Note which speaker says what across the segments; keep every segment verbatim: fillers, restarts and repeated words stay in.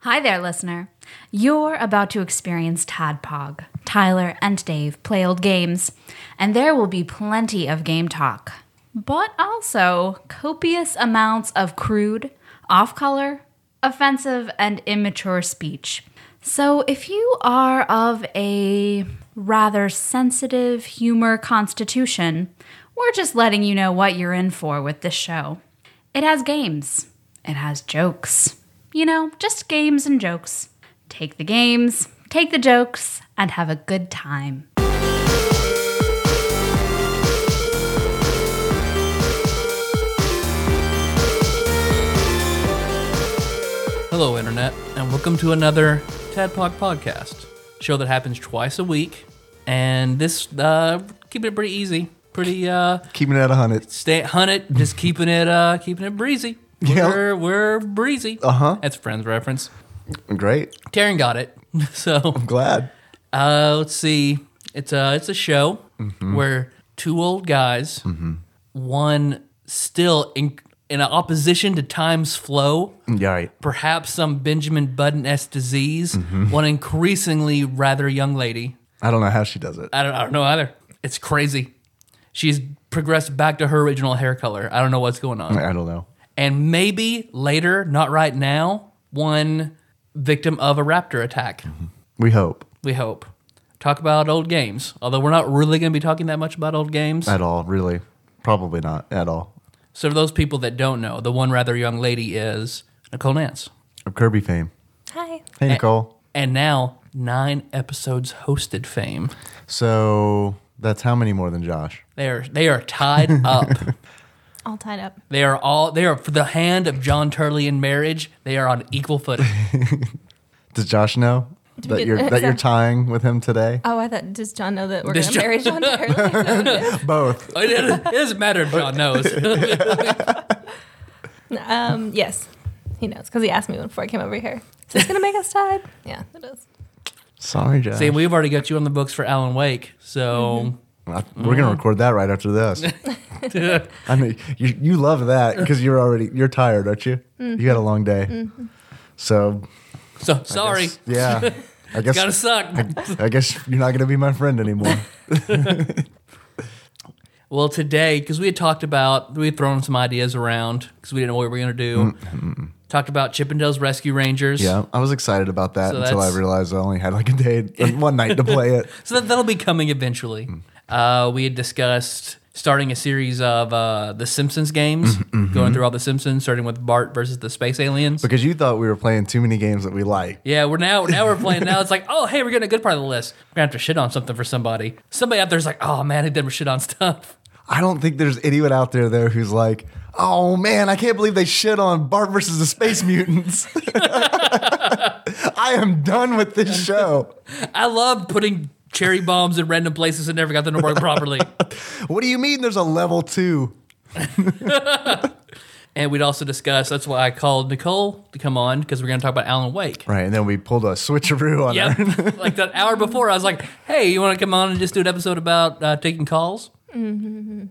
Speaker 1: Hi there, listener. You're about to experience Tadpog. Tyler and Dave play old games, and there will be plenty of game talk, but also copious amounts of crude, off-color, offensive, and immature speech. So if you are of a rather sensitive humor constitution, we're just letting you know what you're in for with this show. It has games. It has jokes. You know, just games and jokes. Take the games, take the jokes, and have a good time.
Speaker 2: Hello, Internet, and welcome to another Tadpog podcast, show that happens twice a week, and this, uh, keeping it pretty easy, pretty, uh...
Speaker 3: Keeping it at one hundred.
Speaker 2: Stay at one hundred, just keeping it, uh, keeping it breezy.
Speaker 3: Yeah.
Speaker 2: We're, we're breezy.
Speaker 3: Uh-huh.
Speaker 2: That's a Friends reference.
Speaker 3: Great.
Speaker 2: Taryn got it, so...
Speaker 3: I'm glad.
Speaker 2: Uh, let's see, it's a, it's a show
Speaker 3: Mm-hmm.
Speaker 2: where two old guys,
Speaker 3: Mm-hmm.
Speaker 2: one still in, in opposition to time's flow,
Speaker 3: Yeah, right.
Speaker 2: perhaps some Benjamin Button-esque disease,
Speaker 3: Mm-hmm.
Speaker 2: one increasingly rather young lady.
Speaker 3: I don't know how she does it.
Speaker 2: I don't, I don't know either. It's crazy. She's progressed back to her original hair color. I don't know what's going on.
Speaker 3: I don't know.
Speaker 2: And maybe later, not right now, one victim of a raptor attack.
Speaker 3: We hope.
Speaker 2: We hope. Talk about old games. Although we're not really going to be talking that much about old games.
Speaker 3: At all, really. Probably not at all.
Speaker 2: So for those people that don't know, the one rather young lady is Nicole Nance.
Speaker 3: Of Kirby fame.
Speaker 1: Hi.
Speaker 3: Hey, Nicole.
Speaker 2: And now, nine episodes hosted fame.
Speaker 3: So that's how many more than Josh?
Speaker 2: They are they are tied up.
Speaker 4: All tied up.
Speaker 2: They are all they are for the hand of John Turley in marriage. They are on equal footing.
Speaker 3: Does Josh know
Speaker 4: we
Speaker 3: that
Speaker 4: get-
Speaker 3: you're that you're tying with him today?
Speaker 4: Oh, I thought, does John know that we're
Speaker 2: Does
Speaker 4: going to
Speaker 2: John-
Speaker 4: marry John Turley?
Speaker 3: Both.
Speaker 2: it, it doesn't matter if John knows.
Speaker 4: um, yes, he knows because he asked me before I came over here. So it's going to make us tied? Yeah, it is.
Speaker 3: Sorry, Josh.
Speaker 2: See, we've already got you on the books for Alan Wake, so
Speaker 3: I- We're gonna record that right after this. I mean, you you love that because you're already you're tired, aren't you? You had a long day, so
Speaker 2: so sorry.
Speaker 3: guess- yeah. I guess
Speaker 2: Gotta suck.
Speaker 3: I guess you're not gonna be my friend anymore.
Speaker 2: Well, today, because we had talked about, we had thrown some ideas around because we didn't know what we were going to do. Talked about Chippendale's Rescue Rangers.
Speaker 3: Yeah, I was excited about that
Speaker 2: So
Speaker 3: until I
Speaker 2: that's-
Speaker 3: realized I only had like a day, one night to play it.
Speaker 2: So that, that'll be coming eventually. Uh, we had discussed starting a series of uh, the Simpsons games, going through all the Simpsons, starting with Bart versus the Space Aliens.
Speaker 3: Because you thought we were playing too many games that we like.
Speaker 2: Yeah, we're now now we're playing. Now it's like, oh, hey, we're getting a good part of the list. We're gonna have to shit on something for somebody. Somebody out there's like, oh man, I never shit on stuff.
Speaker 3: I don't think there's anyone out there though who's like, oh man, I can't believe they shit on Bart versus the Space Mutants. I am done with this show.
Speaker 2: I love putting cherry bombs in random places and never got them to work properly.
Speaker 3: What do you mean there's a level two?
Speaker 2: And we'd also discuss, that's why I called Nicole to come on, because we're going to talk about Alan Wake.
Speaker 3: Right, and then we pulled a switcheroo on her.
Speaker 2: Yep. Like that hour before, I was like, hey, you want to come on and just do an episode about uh, taking calls?
Speaker 4: Yeah,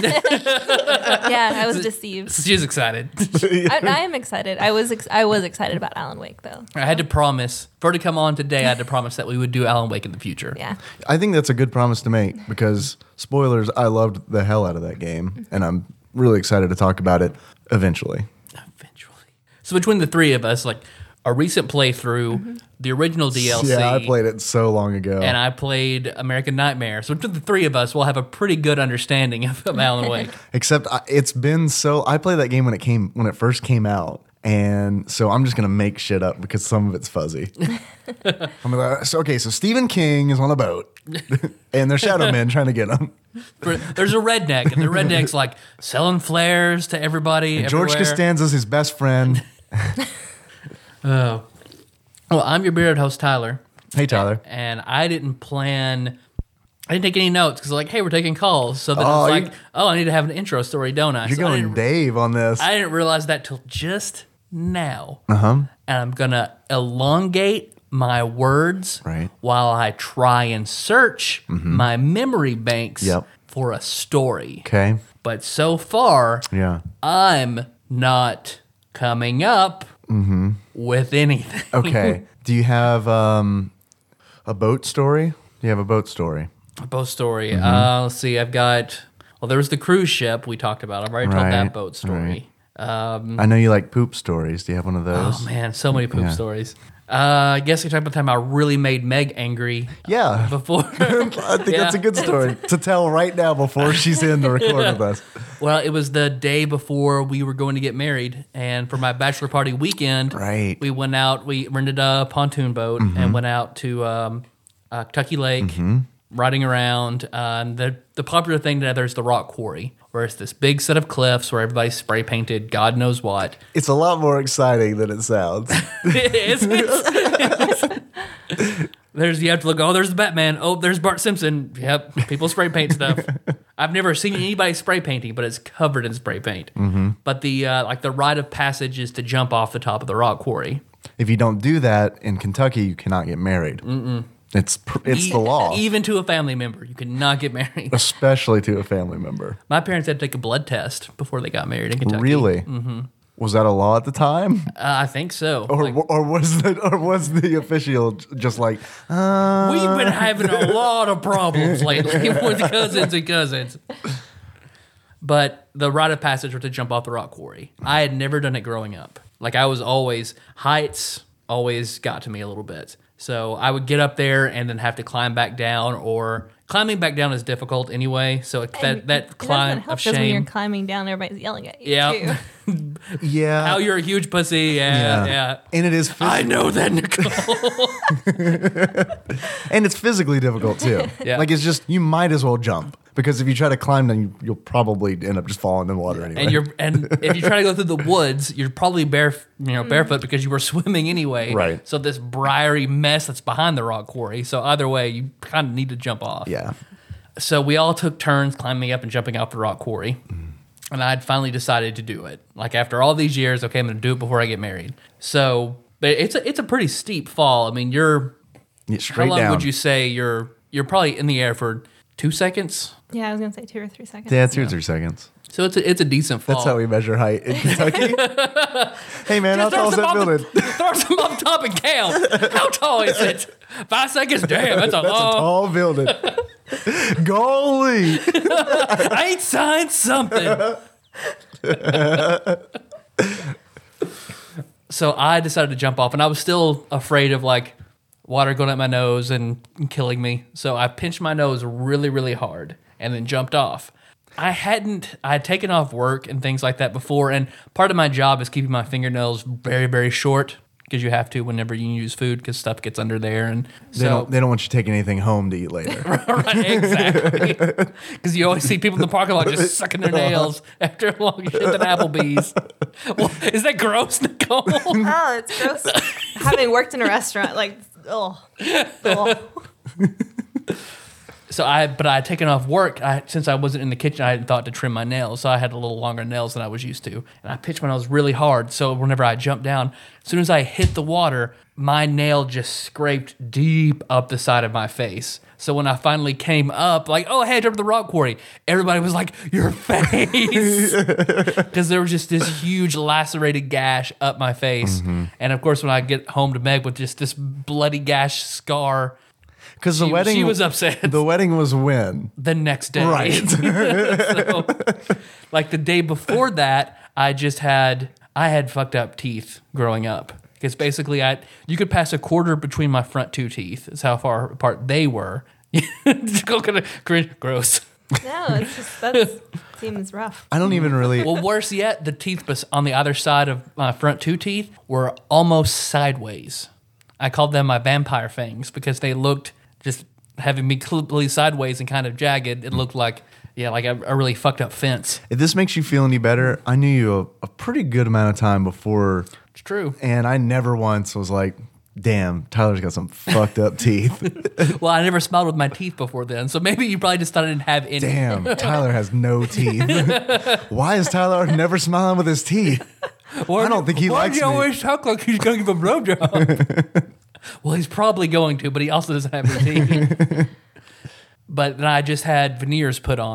Speaker 4: I was deceived.
Speaker 2: She was excited.
Speaker 4: I, I am excited. I was ex- I was excited about Alan Wake, though.
Speaker 2: I had to promise, for her to come on today, I had to promise that we would do Alan Wake in the future.
Speaker 4: Yeah.
Speaker 3: I think that's a good promise to make because, spoilers, I loved the hell out of that game, and I'm really excited to talk about it eventually.
Speaker 2: Eventually. So between the three of us, like a recent playthrough, the original D L C.
Speaker 3: Yeah, I played it so long ago.
Speaker 2: And I played American Nightmare. So between the three of us, we'll have a pretty good understanding of, of Alan Wake.
Speaker 3: Except I, it's been so. I played that game when it came when it first came out, and so I'm just gonna make shit up because some of it's fuzzy. I'm like, so, okay, so Stephen King is on a boat, and there's shadow men trying to get him.
Speaker 2: For- There's a redneck, and the redneck's like selling flares to everybody.
Speaker 3: And George
Speaker 2: everywhere.
Speaker 3: Costanza's his best friend.
Speaker 2: Oh. Well, I'm your bearded host, Tyler.
Speaker 3: Hey, Tyler.
Speaker 2: And I didn't plan, I didn't take any notes because, like, hey, we're taking calls. So then
Speaker 3: Oh,
Speaker 2: it's
Speaker 3: you-
Speaker 2: like, oh, I need to have an intro story, don't I?
Speaker 3: You're
Speaker 2: So I
Speaker 3: going
Speaker 2: didn't,
Speaker 3: Dave on this.
Speaker 2: I didn't realize that till just now.
Speaker 3: Uh huh.
Speaker 2: And I'm going to elongate my words
Speaker 3: Right.
Speaker 2: while I try and search my memory banks
Speaker 3: Yep.
Speaker 2: for a story.
Speaker 3: Okay.
Speaker 2: But so far,
Speaker 3: Yeah.
Speaker 2: I'm not coming up with anything.
Speaker 3: Okay. Do you have um, a boat story? Do you have a boat story?
Speaker 2: A boat story.
Speaker 3: Mm-hmm.
Speaker 2: Uh, let's see. I've got. Well, there was the cruise ship we talked about. I've already told
Speaker 3: Right,
Speaker 2: that boat story. Um,
Speaker 3: I know you like poop stories. Do you have one of those?
Speaker 2: oh man, so many poop
Speaker 3: Yeah.
Speaker 2: stories. Uh, I guess we talked about the time I really made Meg angry.
Speaker 3: Yeah.
Speaker 2: Before.
Speaker 3: I think that's a good story to tell right now before she's in to record with us.
Speaker 2: Well, it was the day before we were going to get married, and for my bachelor party weekend,
Speaker 3: Right.
Speaker 2: we went out. We rented a pontoon boat and went out to um, uh, Kentucky Lake, riding around. Uh, and the the popular thing there is the rock quarry, where it's this big set of cliffs where everybody's spray painted, God knows what.
Speaker 3: It's a lot more exciting than it sounds.
Speaker 2: It is. There's you have to look. Oh, there's the Batman. Oh, there's Bart Simpson. Yep, people spray paint stuff. I've never seen anybody spray painting, but it's covered in spray paint. Mm-hmm. But the uh, like the rite of passage is to jump off the top of the rock quarry.
Speaker 3: If you don't do that in Kentucky, you cannot get married. Mm-mm. It's pr- it's
Speaker 2: E-
Speaker 3: the law,
Speaker 2: Even to a family member, you cannot get married.
Speaker 3: especially to a family member.
Speaker 2: My parents had to take a blood test before they got married in Kentucky.
Speaker 3: Really? Mm-hmm. Was that a law at the time,
Speaker 2: Uh, I think so.
Speaker 3: or
Speaker 2: Like,
Speaker 3: or was the or was the official just like, uh,
Speaker 2: we've been having a lot of problems lately with cousins and cousins. But the rite of passage was to jump off the rock quarry. I had never done it growing up. Like I was always heights always got to me a little bit. So I would get up there and then have to climb back down, or climbing back down is difficult anyway. So it, that that
Speaker 4: It
Speaker 2: climb
Speaker 4: doesn't help
Speaker 2: of
Speaker 4: 'cause when you're
Speaker 2: shame.
Speaker 4: climbing down, everybody's yelling at you.
Speaker 2: Yeah.
Speaker 4: Too.
Speaker 3: yeah,
Speaker 2: How you're a huge pussy. Yeah, yeah.
Speaker 3: and it is, phys-
Speaker 2: I know that, Nicole.
Speaker 3: and it's physically difficult too.
Speaker 2: Yeah.
Speaker 3: Like it's just you might as well jump because if you try to climb, then you, you'll probably end up just falling in the water anyway.
Speaker 2: And you're and if you try to go through the woods, you're probably bare you know barefoot because you were swimming anyway.
Speaker 3: Right.
Speaker 2: So this briary mess that's behind the rock quarry. So either way, you kind of need to jump off.
Speaker 3: yeah,
Speaker 2: So we all took turns climbing up and jumping off the rock quarry. And I'd finally decided to do it. Like after all these years, okay, I'm going to do it before I get married. So, but it's a, it's a pretty steep fall. I mean, you're
Speaker 3: Yeah,
Speaker 2: how
Speaker 3: straight
Speaker 2: long
Speaker 3: down.
Speaker 2: would you say you're you're probably in the air for two seconds?
Speaker 4: Yeah, I was gonna say two or three seconds.
Speaker 3: Yeah, two or three seconds.
Speaker 2: So it's a, it's a decent fall.
Speaker 3: That's how we measure height in Kentucky. Hey man, how tall is that
Speaker 2: off
Speaker 3: building?
Speaker 2: The, throw some off the top and count. How tall is it? Five seconds? Damn, that's a
Speaker 3: That's a
Speaker 2: long.
Speaker 3: tall building. Golly.
Speaker 2: I ain't signed something. So I decided to jump off, and I was still afraid of like water going up my nose and killing me. So I pinched my nose really, really hard and then jumped off. I hadn't, I had taken off work and things like that before, and part of my job is keeping my fingernails very, very short because you have to whenever you use food because stuff gets under there. And
Speaker 3: They
Speaker 2: so,
Speaker 3: don't. They don't want you taking anything home to eat later.
Speaker 2: right, exactly. Because you always see people in the parking lot just sucking their nails after a long shift at Applebee's. Well, is that gross, Nicole?
Speaker 4: Oh, it's gross. Having worked in a restaurant, like, oh, oh.
Speaker 2: So I, but I had taken off work. I, since I wasn't in the kitchen, I hadn't thought to trim my nails, so I had a little longer nails than I was used to. And I pinched my nails really hard, so whenever I jumped down, as soon as I hit the water, my nail just scraped deep up the side of my face. So when I finally came up, like, oh, hey, I jumped the rock quarry, everybody was like, your face. Because there was just this huge lacerated gash up my face.
Speaker 3: Mm-hmm.
Speaker 2: And of course, when I get home to Meg with just this bloody gash scar,
Speaker 3: Because the
Speaker 2: She-
Speaker 3: wedding,
Speaker 2: she was upset.
Speaker 3: The wedding was when,
Speaker 2: the next day.
Speaker 3: right?
Speaker 2: So, like the day before that, I just had I had fucked up teeth growing up because basically I you could pass a quarter between my front two teeth. Is how far apart they were. Kind of cringe, gross.
Speaker 4: No, it's just that seems rough.
Speaker 3: I don't even really.
Speaker 2: Well, worse yet, the teeth bes- on the other side of my front two teeth were almost sideways. I called them my vampire fangs because they looked just having me completely sideways and kind of jagged. It looked like yeah, like a, a really fucked up fence.
Speaker 3: If this makes you feel any better, I knew you a, a pretty good amount of time before,
Speaker 2: It's true.
Speaker 3: and I never once was like, "Damn, Tyler's got some fucked up teeth."
Speaker 2: Well, I never smiled with my teeth before then, so maybe you probably just thought I didn't have any.
Speaker 3: Damn, Tyler has no teeth. Why is Tyler never smiling with his teeth?
Speaker 2: Why
Speaker 3: I don't think he
Speaker 2: why
Speaker 3: likes
Speaker 2: do you
Speaker 3: me.
Speaker 2: always talk like he's going to give a blowjob? Well, he's probably going to, but he also doesn't have any teeth. But then I just had veneers put on,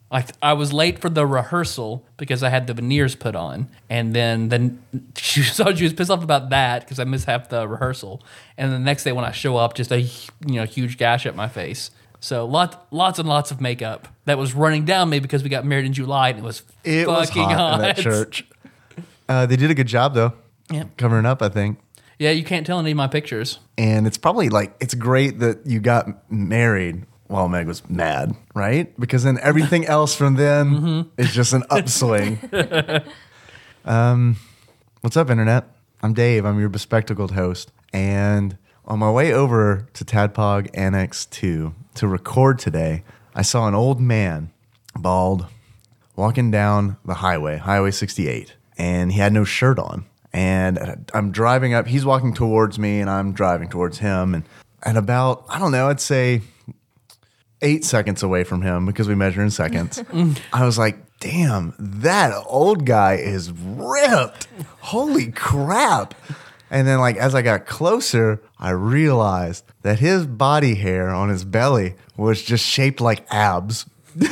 Speaker 2: I I was late for the rehearsal because I had the veneers put on, and then then she saw she was pissed off about that because I missed half the rehearsal. And the next day when I show up, just a you know huge gash at my face. So lots lots and lots of makeup that was running down me because we got married in July and it was
Speaker 3: It was
Speaker 2: fucking
Speaker 3: hot,
Speaker 2: hot
Speaker 3: in that church. Uh, they did a good job though,
Speaker 2: Yeah,
Speaker 3: covering up. I think.
Speaker 2: yeah. You can't tell any of my pictures.
Speaker 3: And it's probably like, it's great that you got married while Meg was mad, right? Because then everything else from then
Speaker 2: Mm-hmm.
Speaker 3: is just an upswing. um, what's up, Internet? I'm Dave. I'm your bespectacled host. And on my way over to Tadpog Annex two to record today, I saw an old man, bald, walking down the highway, Highway sixty-eight, and he had no shirt on. And I'm driving up. He's walking towards me, and I'm driving towards him. And at about, I don't know, I'd say eight seconds away from him because we measure in seconds, I was like, damn, that old guy is ripped. Holy crap. And then, like, as I got closer, I realized that his body hair on his belly was just shaped like abs.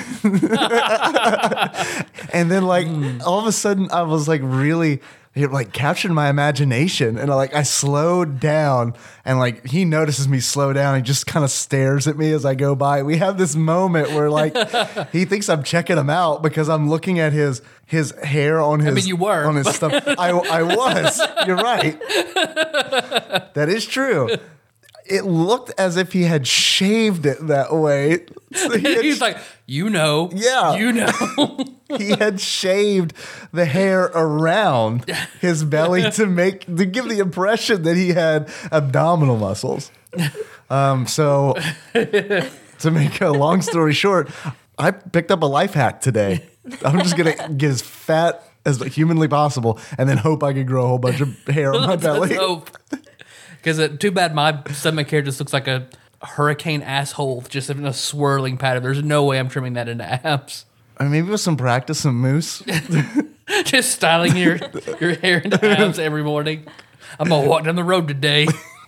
Speaker 3: And then, like, all of a sudden, I was like, really, it like captured my imagination. And I, like, I slowed down, and like, he notices me slow down. He just kind of stares at me as I go by. We have this moment where, like, he thinks I'm checking him out because I'm looking at his his hair on his.
Speaker 2: mean, you were,
Speaker 3: on his stuff. I I was. You're right. That is true. It looked as if he had shaved it that way. So he had
Speaker 2: He's like, you know,
Speaker 3: Yeah.
Speaker 2: you know.
Speaker 3: he had shaved the hair around his belly to make to give the impression that he had abdominal muscles. Um, so to make a long story short, I picked up a life hack today. I'm just gonna get as fat as humanly possible and then hope I can grow a whole bunch of hair on my belly.
Speaker 2: Because uh, too bad my stomach hair just looks like a hurricane asshole, just in a swirling pattern. There's no way I'm trimming that into abs.
Speaker 3: I mean, maybe with some practice, some mousse.
Speaker 2: Just styling your your hair into abs every morning. I'm gonna walk down the road today.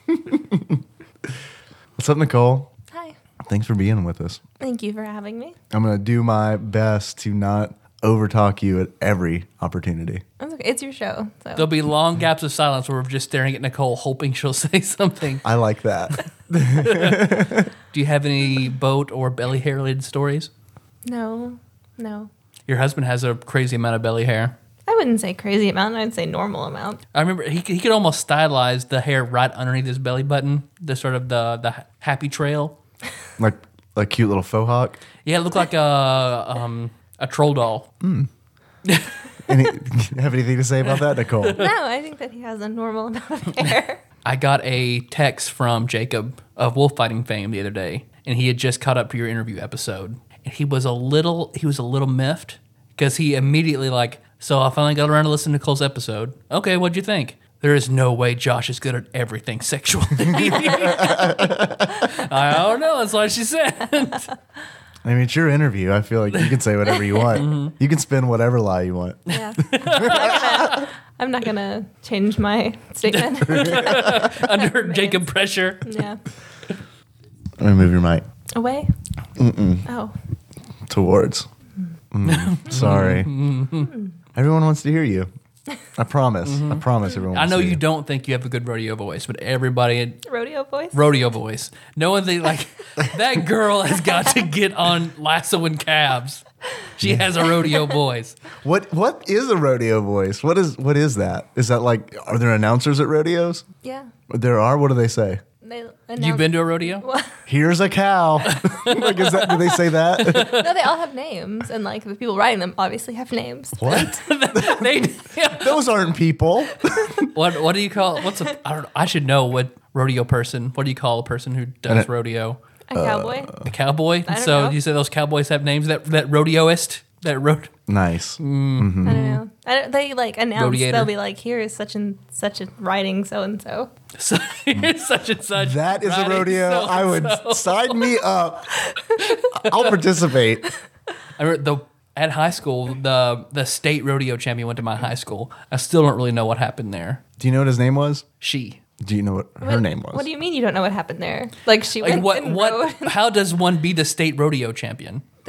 Speaker 3: What's up, Nicole?
Speaker 4: Hi.
Speaker 3: Thanks for being with us.
Speaker 4: Thank you for having me.
Speaker 3: I'm gonna do my best to not overtalk you at every opportunity.
Speaker 4: It's okay. It's your show. So
Speaker 2: There'll be long gaps of silence where we're just staring at Nicole, hoping she'll say something.
Speaker 3: I like that.
Speaker 2: Do you have any boat or belly hair related stories?
Speaker 4: no, no.
Speaker 2: Your husband has a crazy amount of belly hair.
Speaker 4: I wouldn't say crazy amount. I'd say normal amount.
Speaker 2: I remember he he could almost stylize the hair right underneath his belly button, the sort of the the happy trail.
Speaker 3: Like a cute little faux hawk.
Speaker 2: Yeah, it looked like a um, a troll doll.
Speaker 3: Any, have anything to say about that, Nicole?
Speaker 4: No, I think that he has a normal amount of hair.
Speaker 2: I got a text from Jacob of wolf fighting fame the other day, and he had just caught up to your interview episode, and he was a little he was a little miffed because he immediately like, so I finally got around to listening to Nicole's episode. Okay, what'd you think? There is no way Josh is good at everything sexual. I don't know. That's what she said.
Speaker 3: I mean, it's your interview. I feel like you can say whatever you want.
Speaker 2: Mm-hmm.
Speaker 3: You can spin whatever lie you want.
Speaker 4: Yeah. I'm not gonna, I'm not gonna change my statement.
Speaker 2: Under Jacob pressure.
Speaker 4: Yeah.
Speaker 3: Let me move your mic
Speaker 4: Away? Oh.
Speaker 3: towards. Mm, sorry. Everyone wants to hear you. I promise. I promise everyone
Speaker 2: I
Speaker 3: wants
Speaker 2: know
Speaker 3: to hear
Speaker 2: you don't think you have a good rodeo voice, but everybody
Speaker 4: Rodeo voice?
Speaker 2: rodeo voice. No one think like that girl has got to get on lassoing calves. She has a rodeo voice.
Speaker 3: What What is a rodeo voice? What is What is that? Is that like, are there announcers at rodeos?
Speaker 4: Yeah.
Speaker 3: There are. What do they say?
Speaker 4: They
Speaker 2: You've been to a rodeo?
Speaker 4: Well,
Speaker 3: Here's a cow. Like, is that? Do they say that?
Speaker 4: no, they all have names, and like the people writing them obviously have names.
Speaker 3: What?
Speaker 2: They, yeah.
Speaker 3: Those aren't people.
Speaker 2: What What do you call? What's a? I don't. know. I should know what rodeo person. What do you call a person who does
Speaker 3: And it-
Speaker 2: rodeo?
Speaker 4: A cowboy.
Speaker 2: A cowboy.
Speaker 4: I don't
Speaker 2: So
Speaker 4: know.
Speaker 2: you say those cowboys have names? That that rodeoist. That road.
Speaker 3: Nice.
Speaker 2: Mm.
Speaker 4: I don't know. I don't, they like announce.
Speaker 2: Rodiator.
Speaker 4: They'll be like, "Here is such and such a writing so and so."
Speaker 2: So, such and such.
Speaker 3: That is a
Speaker 2: riding
Speaker 3: rodeo.
Speaker 2: so-and-so.
Speaker 3: I would sign me up. I'll participate.
Speaker 2: I remember the at high school, the the state rodeo champion went to my high school. I still don't really know what happened there.
Speaker 3: Do you know what his name was?
Speaker 2: She.
Speaker 3: Do you know what her
Speaker 4: What-
Speaker 3: name was?
Speaker 4: What do you mean you don't know what happened there? Like she
Speaker 2: Like
Speaker 4: went
Speaker 2: what?
Speaker 4: and
Speaker 2: What?
Speaker 4: rode.
Speaker 2: How does one be the state rodeo champion?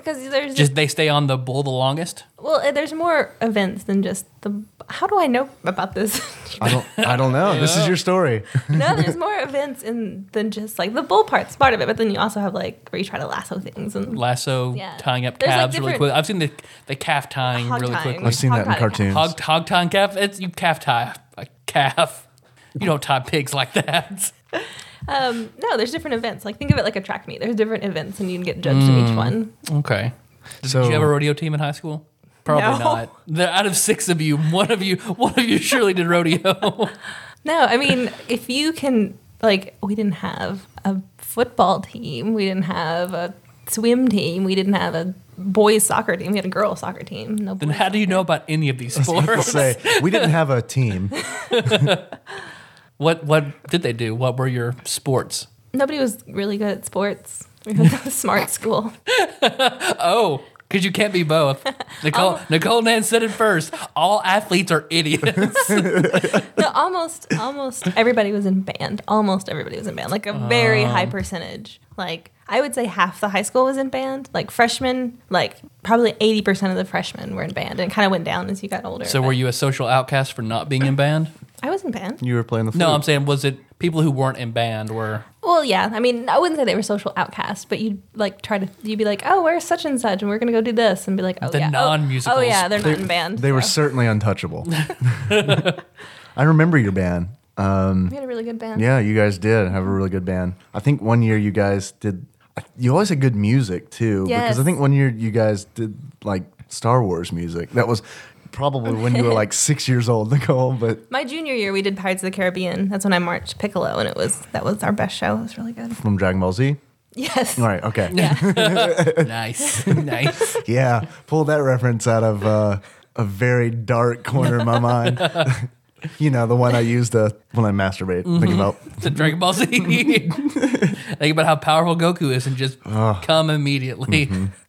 Speaker 4: because there's
Speaker 2: Just they stay on the bull the longest.
Speaker 4: well, uh, there's more events than just the. How do I know about this?
Speaker 3: I don't. I don't know. This is your story.
Speaker 4: No, there's more events in than just like the bull part's part of it, but then you also have like where you try to lasso things and
Speaker 2: Lasso
Speaker 4: Yeah.
Speaker 2: tying up
Speaker 4: There's, like,
Speaker 2: calves really
Speaker 4: different-
Speaker 2: quick. I've seen the the calf tying
Speaker 4: Hog
Speaker 2: really
Speaker 4: tying.
Speaker 2: quickly.
Speaker 3: I've seen that in
Speaker 4: Hog tie.
Speaker 3: cartoons.
Speaker 2: Hog hog tying calf. It's you calf tie a calf. You don't tie pigs like that.
Speaker 4: Um, no, there's different events. Like think of it like a track meet. There's different events, and you can get judged in each one.
Speaker 2: Okay. Did
Speaker 3: So-
Speaker 2: you have a rodeo team in high school? Probably
Speaker 4: No.
Speaker 2: not. The, out of six of you, one of you, one of you surely did rodeo.
Speaker 4: No, I mean if you can, like, we didn't have a football team, we didn't have a swim team, we didn't have a boys soccer team, we had a girls soccer team. No.
Speaker 2: Then
Speaker 4: boys
Speaker 2: how do you
Speaker 4: soccer.
Speaker 2: know about any of these
Speaker 3: Let's
Speaker 2: sports?
Speaker 3: say we didn't have a team.
Speaker 2: What what did they do? What were your sports?
Speaker 4: Nobody was really good at sports. We were a smart school.
Speaker 2: Oh, because you can't be both. Nicole Nicole Nan said it first. All athletes are idiots.
Speaker 4: No, almost, almost everybody was in band. Almost everybody was in band. Like a very high
Speaker 2: Um.
Speaker 4: percentage. Like I would say half the high school was in band. Like freshmen, like probably eighty percent of the freshmen were in band. And it kind of went down as you got older.
Speaker 2: So
Speaker 4: but
Speaker 2: were you a social outcast for not being in band?
Speaker 4: I was in band.
Speaker 3: You were playing the flute.
Speaker 2: No, I'm saying was it people who weren't in band were
Speaker 4: Well, yeah. I mean, I wouldn't say they were social outcasts, but you'd like try to. You'd be like, "Oh, where's such and such, and we're gonna go do this," and be like, "Oh,
Speaker 2: The
Speaker 4: yeah, oh,
Speaker 2: non-musicals.
Speaker 4: Oh, yeah, they're
Speaker 3: They,
Speaker 4: not in band."
Speaker 3: they were
Speaker 4: so.
Speaker 3: certainly untouchable. I remember your band. Um,
Speaker 4: We had a really good band.
Speaker 3: yeah, you guys did have a really good band. I think one year you guys did. You always had good music too, because I
Speaker 4: Yes.
Speaker 3: think one year you guys did like Star Wars music. That was probably when you were like six years old, Nicole. But
Speaker 4: My junior year, we did Pirates of the Caribbean. That's when I marched Piccolo, and it was that was our best show. It was really good.
Speaker 3: from Dragon Ball Z.
Speaker 4: Yes.
Speaker 3: All right, okay.
Speaker 4: Yeah.
Speaker 2: nice. nice.
Speaker 3: Yeah, pulled that reference out of uh, a very dark corner of my mind. You know, the one I used to, when I masturbate. Think about.
Speaker 2: The Dragon Ball Z. Think about how powerful Goku is and just come immediately.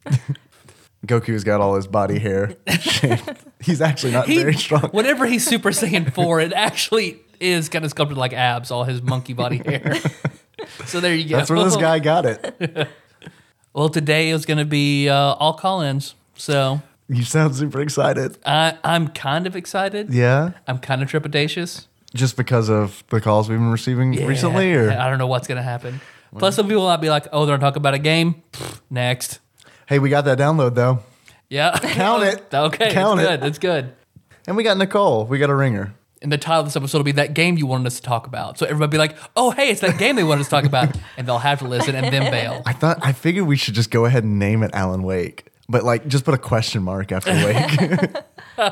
Speaker 3: Goku's got all his body hair shaved. He's actually not
Speaker 2: He-
Speaker 3: very strong.
Speaker 2: Whatever he's Super Saiyan four, it actually is kind of sculpted like abs, all his monkey body hair. So there you go.
Speaker 3: That's where this guy got it.
Speaker 2: Well, today is going to be uh, all call-ins. So
Speaker 3: You sound super excited.
Speaker 2: I, I'm kind of excited.
Speaker 3: Yeah?
Speaker 2: I'm kind of trepidatious.
Speaker 3: Just because of the calls we've been receiving recently? Or
Speaker 2: I don't know what's going to happen. Plus, some people might be like, oh, they're talking about a game? Pfft, next.
Speaker 3: Hey, we got that download though.
Speaker 2: Yeah.
Speaker 3: Count it.
Speaker 2: Okay,
Speaker 3: Count
Speaker 2: it's
Speaker 3: it.
Speaker 2: good. It's good.
Speaker 3: And we got Nicole. We got a ringer.
Speaker 2: And the title of this episode will be that game you wanted us to talk about. So everybody be like, oh, hey, it's that game they wanted us to talk about. And they'll have to listen and then bail.
Speaker 3: I thought I figured we should just go ahead and name it Alan Wake. But like just put a question mark after Wake.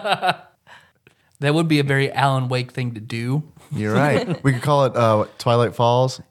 Speaker 2: That would be a very Alan Wake thing to do.
Speaker 3: You're right. We could call it uh, what, Twilight Falls.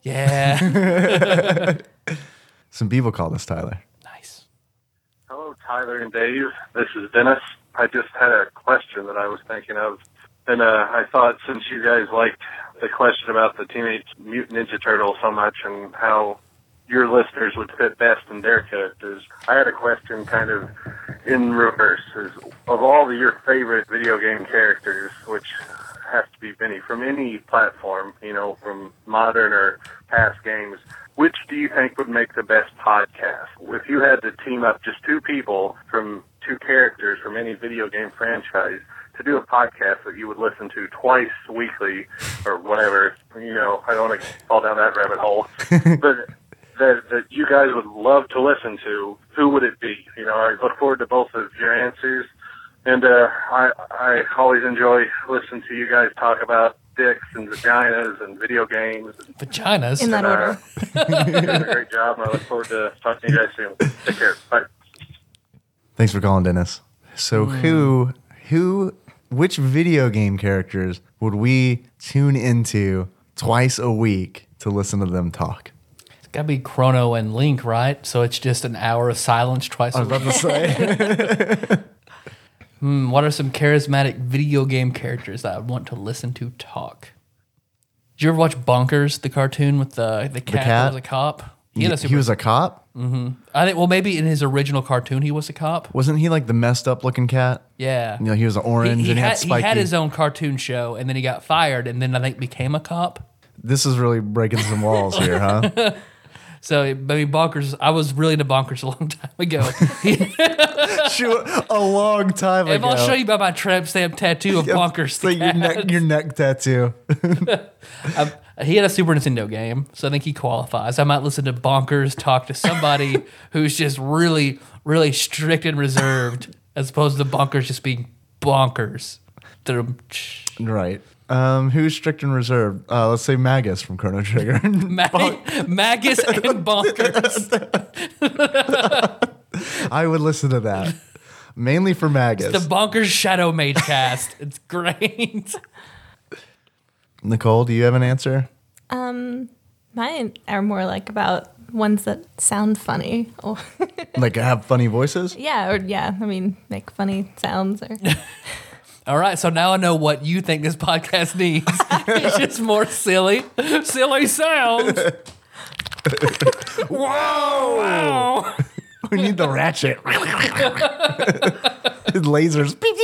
Speaker 2: Yeah.
Speaker 3: Some people call this Tyler.
Speaker 2: Nice.
Speaker 5: Hello, Tyler and Dave. This is Dennis. I just had a question that I was thinking of. And uh, I thought since you guys liked the question about the Teenage Mutant Ninja Turtle so much and how your listeners would fit best in their characters, I had a question kind of in reverse. Is, of all of your favorite video game characters, which has to be many, from any platform, you know, from modern or past games, which do you think would make the best podcast? If you had to team up just two people from two characters from any video game franchise to do a podcast that you would listen to twice weekly or whatever, you know, I don't want to fall down that rabbit hole, but that, that you guys would love to listen to, who would it be? You know, I look forward to both of your answers. And uh, I, I always enjoy listening to you guys talk about dicks and vaginas and video games.
Speaker 2: Vaginas.
Speaker 4: In that
Speaker 5: And,
Speaker 4: order.
Speaker 5: uh, you're doing a great job, and I look forward to talking to you guys soon. Take care. Bye.
Speaker 3: Thanks for calling, Dennis. So who, who, which video game characters would we tune into twice a week to listen to them talk?
Speaker 2: It's got to be Chrono and Link, right? So it's just an hour of silence twice
Speaker 3: I
Speaker 2: a
Speaker 3: was
Speaker 2: week.
Speaker 3: about to say.
Speaker 2: Hmm, what are some charismatic video game characters that I would want to listen to talk? Did you ever watch Bonkers, the cartoon with the the cat, that
Speaker 3: cat?
Speaker 2: was a cop?
Speaker 3: he,
Speaker 2: had a super-
Speaker 3: he was a cop?
Speaker 2: I think. Well, maybe in his original cartoon he was a cop.
Speaker 3: Wasn't he like the messed up looking cat?
Speaker 2: Yeah.
Speaker 3: You know, he was an orange
Speaker 2: he, he
Speaker 3: and he had,
Speaker 2: had, he
Speaker 3: spiky.
Speaker 2: had his own cartoon show, and then he got fired, and then I think became a cop.
Speaker 3: This is really breaking some walls here, huh?
Speaker 2: So, I mean, Bonkers, I was really into Bonkers a long time ago.
Speaker 3: Sure, a long time
Speaker 2: If
Speaker 3: ago.
Speaker 2: I'll show you by my tramp stamp tattoo of Bonkers.
Speaker 3: It's like your neck, your neck tattoo.
Speaker 2: Um, he had a Super Nintendo game, so I think he qualifies. I might listen to Bonkers talk to somebody who's just really, really strict and reserved, as opposed to Bonkers just being bonkers.
Speaker 3: Right. Um, who's strict and reserved? Uh, let's say Magus from Chrono Trigger.
Speaker 2: Mag- Magus and Bonkers.
Speaker 3: I would listen to that. Mainly for Magus.
Speaker 2: The Bonkers Shadow Mage cast. It's great.
Speaker 3: Nicole, do you have an answer?
Speaker 4: Um, mine are more like about ones that sound funny. Or
Speaker 3: Like have funny voices?
Speaker 4: yeah, or yeah, I mean, make funny sounds. Or
Speaker 2: All right, so now I know what you think this podcast needs. It's just more silly, silly sounds. Whoa! Wow.
Speaker 3: We need the ratchet. Lasers. Beep,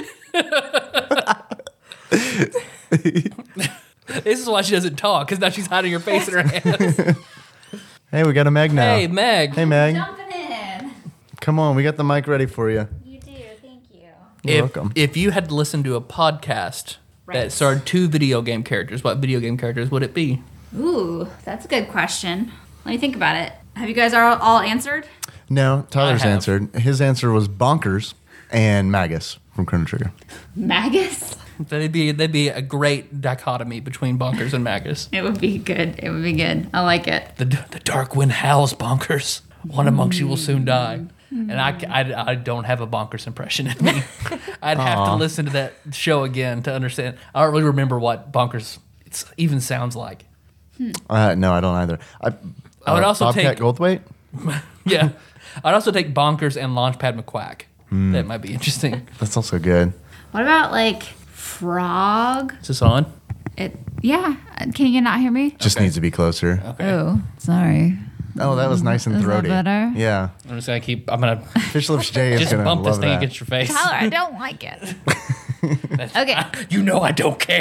Speaker 3: beep, beep.
Speaker 2: This is why she doesn't talk, because now she's hiding her face in her hands.
Speaker 3: Hey, we got a Meg now.
Speaker 2: Hey, Meg.
Speaker 3: Hey, Meg.
Speaker 1: Jumping in.
Speaker 3: Come on, we got the mic ready for you.
Speaker 1: You do. Thank you.
Speaker 3: You're
Speaker 2: if,
Speaker 3: welcome.
Speaker 2: if you had to listen to a podcast
Speaker 1: Right.
Speaker 2: that starred two video game characters, what video game characters would it be?
Speaker 1: Ooh, that's a good question. Let me think about it. Have you guys all, all answered?
Speaker 3: No, Tyler's
Speaker 2: I have.
Speaker 3: answered. His answer was Bonkers and Magus from Chrono Trigger.
Speaker 1: Magus?
Speaker 2: That'd be that'd be a great dichotomy between Bonkers and Magus.
Speaker 1: It would be good. It would be good. I like it.
Speaker 2: The the dark wind howls, Bonkers. One amongst you will soon die. And I, I, I don't have a Bonkers impression in me. I'd have to listen to that show again to understand. I don't really remember what Bonkers it's, even sounds like.
Speaker 3: Uh, no, I don't either. I,
Speaker 2: I would
Speaker 3: uh,
Speaker 2: also
Speaker 3: Bobcat
Speaker 2: take-
Speaker 3: Goldthwait?
Speaker 2: Yeah. I'd also take Bonkers and Launchpad McQuack. That might be interesting.
Speaker 3: That's also good.
Speaker 1: What about like frog?
Speaker 2: Is this on?
Speaker 1: It. Yeah. Can you not hear me?
Speaker 3: Just
Speaker 2: Okay.
Speaker 3: needs to be closer.
Speaker 2: Okay.
Speaker 1: Oh, sorry.
Speaker 3: Oh, that was nice and
Speaker 1: Is that
Speaker 3: throaty.
Speaker 1: better?
Speaker 3: Yeah.
Speaker 2: I'm just gonna keep. I'm gonna
Speaker 3: Fish Lips J is
Speaker 2: just
Speaker 3: going to
Speaker 2: bump this
Speaker 3: love
Speaker 2: thing
Speaker 3: that.
Speaker 2: against your face.
Speaker 1: Tyler, I don't like it. Okay.
Speaker 2: You know I don't care.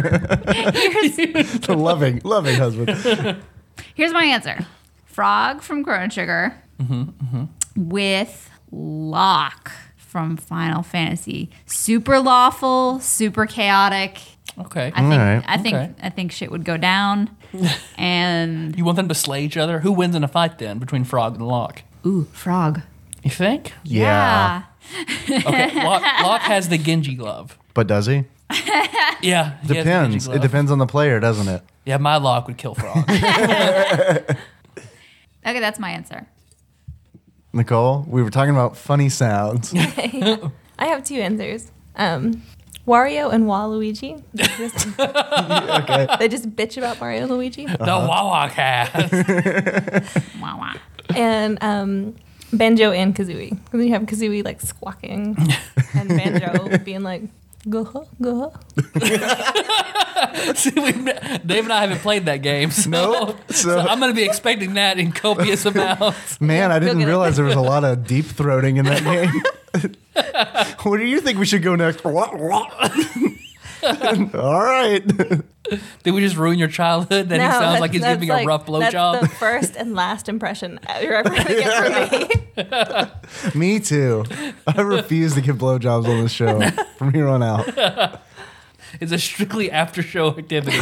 Speaker 3: The loving, loving husband.
Speaker 1: Here's my answer. Frog from Chrono Trigger
Speaker 2: Mm-hmm,
Speaker 1: with Locke from Final Fantasy. Super lawful, super chaotic.
Speaker 2: Okay.
Speaker 1: I think
Speaker 3: Alright.
Speaker 1: I think
Speaker 2: Okay.
Speaker 1: I think shit would go down. And
Speaker 2: You want them to slay each other? Who wins in a fight then between Frog and Locke?
Speaker 1: ooh, frog.
Speaker 2: You think?
Speaker 3: Yeah.
Speaker 2: Okay. Locke, Locke has the Genji glove.
Speaker 3: But does he?
Speaker 2: Yeah. he has the Genji
Speaker 3: Depends. It
Speaker 2: glove.
Speaker 3: depends on the player, doesn't it?
Speaker 2: Yeah, my Locke would kill Frog.
Speaker 1: Okay, that's my answer.
Speaker 3: Nicole, we were talking about funny sounds.
Speaker 4: I have two answers. Um, Wario and Waluigi. They just,
Speaker 3: Okay.
Speaker 4: they just bitch about Mario and Luigi.
Speaker 2: The Wawa cast.
Speaker 1: Wah, wah.
Speaker 4: And um, Banjo and Kazooie. And then you have Kazooie like squawking and Banjo being like, go huh, go huh.
Speaker 2: See, we've, Dave and I haven't played that game, so,
Speaker 3: Nope.
Speaker 2: so,
Speaker 3: So-
Speaker 2: I'm going to be expecting that in copious amounts.
Speaker 3: Man, I didn't
Speaker 4: get it.
Speaker 3: realize there was a lot of deep throating in that game. Where do you think we should go next? All right.
Speaker 2: Did we just ruin your childhood? That he sounds
Speaker 4: that's-
Speaker 2: like he's
Speaker 4: that's
Speaker 2: giving
Speaker 4: like-
Speaker 2: a rough
Speaker 4: That's the
Speaker 2: blowjob.
Speaker 4: first and last impression you're ever going to get from me.
Speaker 3: Me too. I refuse to give blowjobs on this show from here on out.
Speaker 2: It's a strictly after show activity.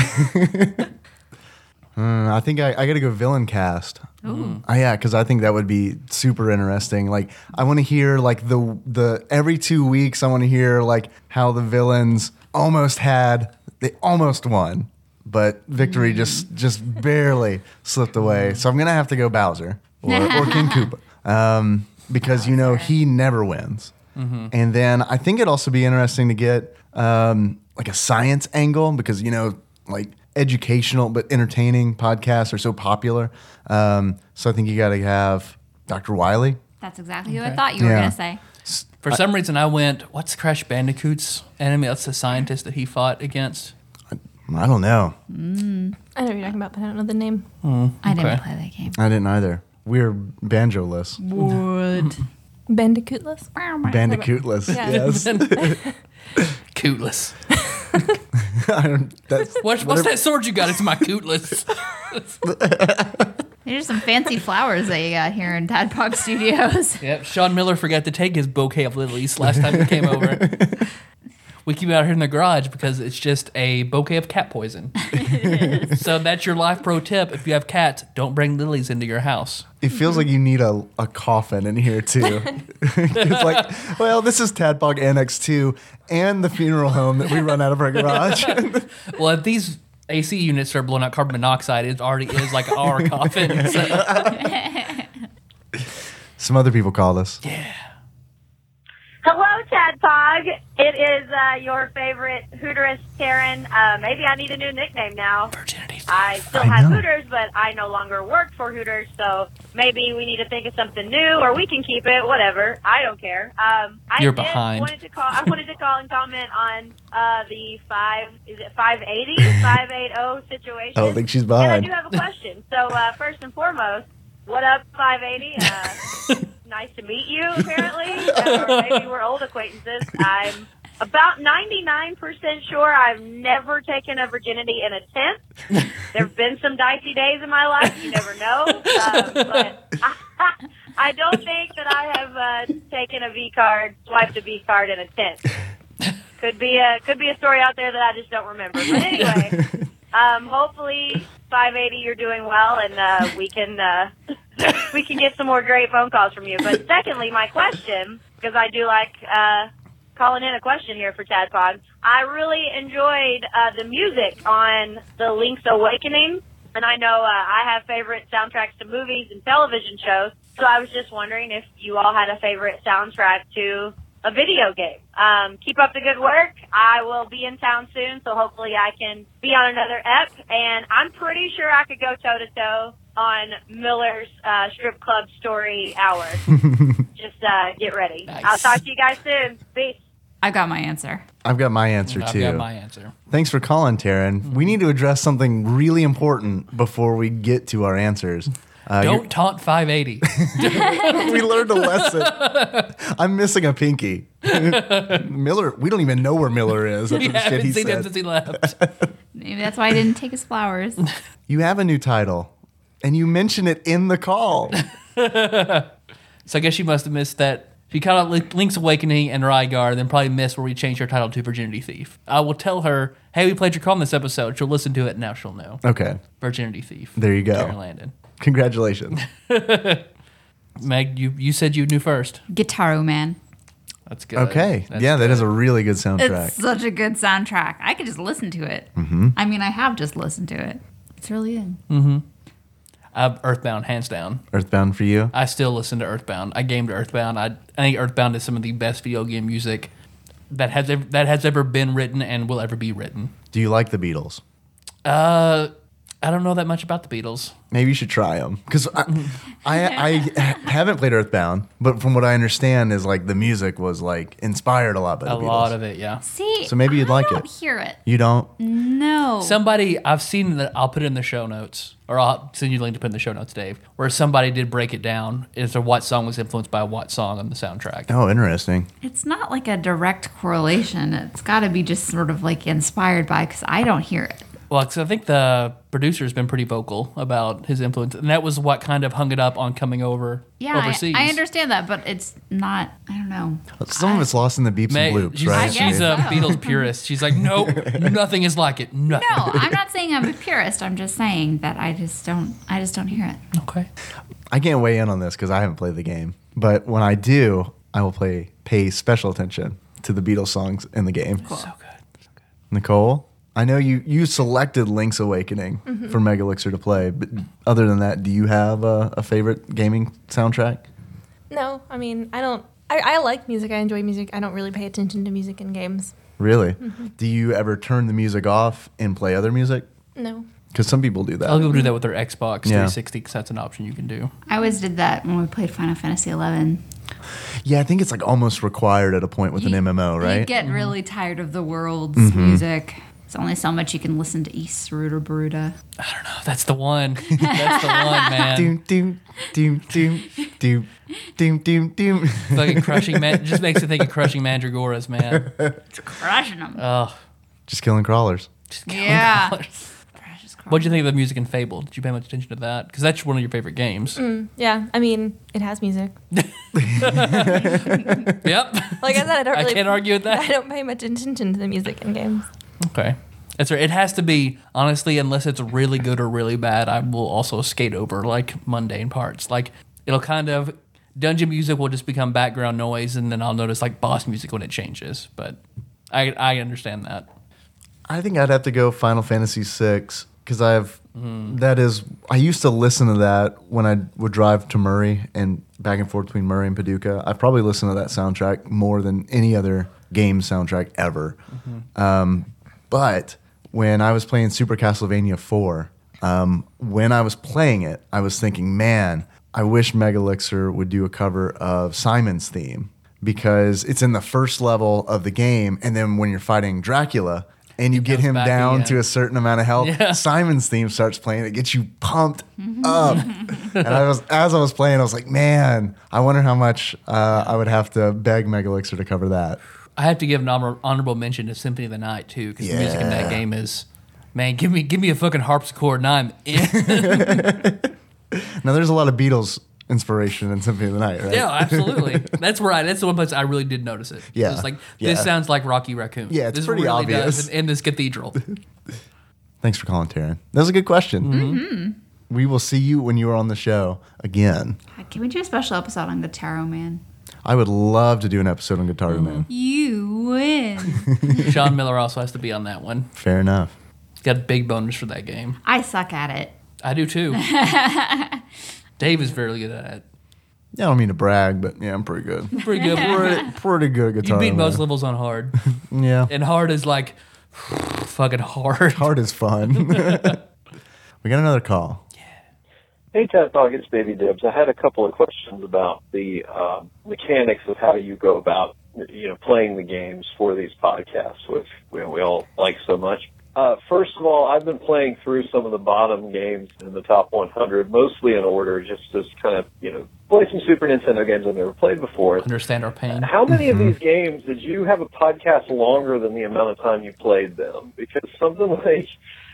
Speaker 3: Uh, I think I, I got to go villain cast. Oh yeah, because I think that would be super interesting. Like I want to hear like the the every two weeks I want to hear like how the villains almost had they almost won, but victory just just barely slipped away. So I'm gonna have to go Bowser or, or King Koopa um, because you know he never wins. And then I think it'd also be interesting to get um, like a science angle because you know like educational but entertaining podcasts are so popular. Um, so I think you got to have Doctor Wiley.
Speaker 1: That's exactly who I
Speaker 2: Okay.
Speaker 1: thought you were
Speaker 3: Yeah.
Speaker 1: gonna say.
Speaker 2: For some reason, I went, what's Crash Bandicoot's enemy? That's the scientist that he fought against.
Speaker 3: I don't know.
Speaker 4: I know what you're talking about, but I don't know the name.
Speaker 1: I didn't
Speaker 2: Okay.
Speaker 1: play that game.
Speaker 3: I didn't either. We're banjo-less.
Speaker 1: Would.
Speaker 4: Bandicootless?
Speaker 3: Bandicootless.
Speaker 4: Yeah.
Speaker 3: Yes.
Speaker 2: Cootless.
Speaker 3: I don't, that's,
Speaker 2: What's, what's that sword you got? It's my cootless.
Speaker 1: There's some fancy flowers that you got here in Tadpog Studios.
Speaker 2: Yep, Sean Miller forgot to take his bouquet of lilies last time he came over. We keep it out here in the garage because it's just a bouquet of cat poison. So that's your life pro tip. If you have cats, don't bring lilies into your house.
Speaker 3: It feels like you need a, a coffin in here too. It's like, well, this is Tadpog Annex two and the funeral home that we run out of our garage.
Speaker 2: Well, if these A C units are blowing out carbon monoxide, it already is like our coffin. So.
Speaker 3: Some other people called us.
Speaker 2: Yeah.
Speaker 6: Hello, Tadpog. It is uh, your favorite Hooterist Karen. Uh, maybe I need a new nickname now.
Speaker 2: Virginity.
Speaker 6: I still
Speaker 3: I
Speaker 6: have
Speaker 3: know.
Speaker 6: Hooters, but I no longer work for Hooters, so maybe we need to think of something new, or we can keep it. Whatever. I don't care. Um, I
Speaker 2: You're
Speaker 6: did
Speaker 2: behind.
Speaker 6: Wanted to call. I wanted to call and comment on uh, the five. Is it five eighty? five eighty situation.
Speaker 3: I don't think she's
Speaker 6: And I
Speaker 3: behind.
Speaker 6: do have a question. So uh, first and foremost, what up, five eighty? Uh, nice to meet you, apparently. Or maybe we're old acquaintances. I'm about ninety-nine percent sure I've never taken a virginity in a tent. There have been some dicey days in my life. You never know. Um, but I, I don't think that I have uh, taken a V card, swiped a V card in a tent. Could be a could be a story out there that I just don't remember. But anyway, um, hopefully five eighty you're doing well, and uh, we can uh, we can get some more great phone calls from you. But secondly, my question, because I do like uh, calling in a question here for Tadpog, I really enjoyed uh, the music on the Link's Awakening, and I know uh, I have favorite soundtracks to movies and television shows. So I was just wondering if you all had a favorite soundtrack to a video game. Um, keep up the good work. I will be in town soon, so hopefully I can be on another ep. And I'm pretty sure I could go toe-to-toe on Miller's uh, strip club story hour. Just uh, get ready.
Speaker 2: Nice.
Speaker 6: I'll talk to you guys soon. Peace.
Speaker 1: I got my answer.
Speaker 3: I've got my answer
Speaker 2: I've
Speaker 3: too.
Speaker 2: got my answer.
Speaker 3: Thanks for calling, Taryn. We need to address something really important before we get to our answers. Uh,
Speaker 2: Don't taunt five eighty.
Speaker 3: we learned a lesson. I'm missing a pinky. Miller, we don't even know where Miller is. After
Speaker 2: We
Speaker 3: the shit
Speaker 2: haven't
Speaker 3: he
Speaker 2: seen him
Speaker 3: said.
Speaker 2: since he left.
Speaker 1: Maybe that's why I didn't take his flowers.
Speaker 3: You have a new title, and you mention it in the call.
Speaker 2: So I guess you must have missed that. She caught out Link- Link's Awakening and Rygar, then probably missed where we changed her title to Virginity Thief. I will tell her, hey, we played your call in this episode. She'll listen to it, and now she'll know.
Speaker 3: Okay,
Speaker 2: Virginity Thief.
Speaker 3: there you go.
Speaker 2: Karen Landon.
Speaker 3: Congratulations.
Speaker 2: Meg, you, you said you knew first.
Speaker 1: Guitaro Man.
Speaker 2: That's good.
Speaker 3: Okay,
Speaker 2: That's
Speaker 3: yeah, that
Speaker 2: good.
Speaker 3: is a really good soundtrack.
Speaker 1: It's such a good soundtrack. I could just listen to it.
Speaker 3: Mm-hmm.
Speaker 1: I mean, I have just listened to it. It's really good.
Speaker 2: Uh, Earthbound, hands down.
Speaker 3: Earthbound for you.
Speaker 2: I still listen to Earthbound. I gamed Earthbound. I, I think Earthbound is some of the best video game music that has ever, that has ever been written and will ever be written.
Speaker 3: Do you like the Beatles?
Speaker 2: Uh, I don't know that much about the Beatles.
Speaker 3: Maybe you should try them because I, I, I haven't played Earthbound, but from what I understand is like the music was like inspired a lot by the
Speaker 2: A
Speaker 3: Beatles.
Speaker 2: lot of it, yeah.
Speaker 1: See,
Speaker 3: So maybe you'd
Speaker 1: I
Speaker 3: like
Speaker 1: don't
Speaker 3: it.
Speaker 1: hear it.
Speaker 3: You don't?
Speaker 1: No.
Speaker 2: Somebody, I've seen that, I'll put it in the show notes, or I'll send you the link to put in the show notes, Dave, where somebody did break it down as to what song was influenced by what song on the soundtrack.
Speaker 3: Oh, interesting.
Speaker 1: It's not like a direct correlation. It's got to be just sort of like inspired by, because I don't hear it.
Speaker 2: Well, because I think the producer's been pretty vocal about his influence, and that was what kind of hung it up on coming over
Speaker 1: Yeah, I,
Speaker 2: overseas.
Speaker 1: I understand that, but it's not, I don't know.
Speaker 3: Some of it's lost in the beeps
Speaker 2: May-
Speaker 3: and bloops,
Speaker 2: she's,
Speaker 3: right?
Speaker 2: she's
Speaker 1: I
Speaker 2: a
Speaker 1: guess so.
Speaker 2: Beatles purist. She's like, nope, nothing is like it. Nothing.
Speaker 1: No, I'm not saying I'm a purist. I'm just saying that I just don't, I just don't hear it.
Speaker 2: Okay.
Speaker 3: I can't weigh in on this because I haven't played the game. But when I do, I will play pay special attention to the Beatles songs in the game.
Speaker 2: So good.
Speaker 3: Nicole, I know you, you selected Link's Awakening
Speaker 4: Mm-hmm.
Speaker 3: for Megalixer to play, but other than that, do you have a, a favorite gaming soundtrack?
Speaker 4: No, I mean, I don't. I, I like music. I enjoy music. I don't really pay attention to music in games.
Speaker 3: Really?
Speaker 4: Mm-hmm.
Speaker 3: Do you ever turn the music off and play other music?
Speaker 4: No.
Speaker 3: Because some people do
Speaker 2: A lot of
Speaker 3: that.
Speaker 2: people do that with their Xbox
Speaker 3: Yeah.
Speaker 2: three sixty because that's an option you can do.
Speaker 1: I always did that when we played Final Fantasy eleven.
Speaker 3: Yeah, I think it's like almost required at a point with an M M O,
Speaker 1: You
Speaker 3: right? Mm-hmm.
Speaker 1: get really tired of the world's music. There's only so much you can listen to East Ruta Baruta.
Speaker 2: Oh, that's the one. That's the one, man.
Speaker 3: Doom, doom, doom, doom, doom, doom, doom, doom.
Speaker 2: Fucking crushing man. It just makes you think of crushing mandragoras, man.
Speaker 1: Crushing them.
Speaker 2: Oh,
Speaker 3: Just killing crawlers.
Speaker 2: just killing
Speaker 1: Yeah.
Speaker 2: crawlers.
Speaker 1: Precious
Speaker 2: What'd you think of the music in Fable? Did you pay much attention to that? Because that's one of your favorite games.
Speaker 4: Mm, yeah, I mean, it has music.
Speaker 2: Yep.
Speaker 4: Like I said, I don't.
Speaker 2: I
Speaker 4: Really,
Speaker 2: can't argue with that.
Speaker 4: I don't pay much attention to the music in games.
Speaker 2: Okay. That's right. It has to be, honestly, unless it's really good or really bad, I will also skate over like mundane parts. Like it'll kind of dungeon music will just become background noise, and then I'll notice like boss music when it changes. But I I understand that.
Speaker 3: I think I'd have to go Final Fantasy six because I've that is I used to listen to that when I would drive to Murray and back and forth between Murray and Paducah. I've probably listened to that soundtrack more than any other game soundtrack ever. Mm-hmm. Um, but when I was playing Super Castlevania four, um, when I was playing it, I was thinking, man, I wish Megalixer would do a cover of Simon's theme because it's in the first level of the game, and then when you're fighting Dracula and you get
Speaker 2: comes
Speaker 3: him
Speaker 2: back
Speaker 3: down
Speaker 2: again.
Speaker 3: to a certain amount of health,
Speaker 2: Yeah.
Speaker 3: Simon's theme starts playing. It gets you pumped up. And I was, as I was playing, I was like, man, I wonder how much uh, I would have to beg Megalixer to cover that.
Speaker 2: I have to give an honor- honorable mention to Symphony of the Night too, because the music in that
Speaker 3: Yeah.
Speaker 2: game is, man, give me give me a fucking harpsichord and I'm in.
Speaker 3: Now, there's a lot of Beatles inspiration in Symphony of the Night, right?
Speaker 2: Yeah, absolutely. That's where I. That's the one place I really did notice it.
Speaker 3: Yeah.
Speaker 2: It's like
Speaker 3: Yeah.
Speaker 2: this sounds like Rocky Raccoon.
Speaker 3: Yeah, it's
Speaker 2: this
Speaker 3: pretty
Speaker 2: really
Speaker 3: obvious.
Speaker 2: Does in, in this cathedral.
Speaker 3: Thanks for calling, Taryn. That was a good question.
Speaker 1: Mm-hmm.
Speaker 3: We will see you when you are on the show again.
Speaker 1: Can we do a special episode on Guitar Man?
Speaker 3: I would love to do an episode on Guitar Man.
Speaker 1: You win.
Speaker 2: Sean Miller also has to be on that one.
Speaker 3: Fair enough.
Speaker 2: He's got big bonus for that game.
Speaker 1: I suck at it.
Speaker 2: I do too. Dave is very good at it.
Speaker 3: Yeah, I don't mean to brag, but yeah, I'm pretty good.
Speaker 2: Pretty good.
Speaker 3: pretty, pretty good at
Speaker 2: You
Speaker 3: Guitar
Speaker 2: beat
Speaker 3: Man.
Speaker 2: most levels on hard,
Speaker 3: Yeah.
Speaker 2: and hard is like fucking hard.
Speaker 3: Hard is fun. We got another call.
Speaker 7: Hey, Ted Dog, it's Baby Dibs. I had a couple of questions about the uh, mechanics of how you go about, you know, playing the games for these podcasts, which we, we all like so much. Uh, first of all, I've been playing through some of the bottom games in the top one hundred, mostly in order, just to kind of, you know, play some Super Nintendo games I've never played before.
Speaker 2: Understand our pain.
Speaker 7: How many of these games did you have a podcast longer than the amount of time you played them? Because something like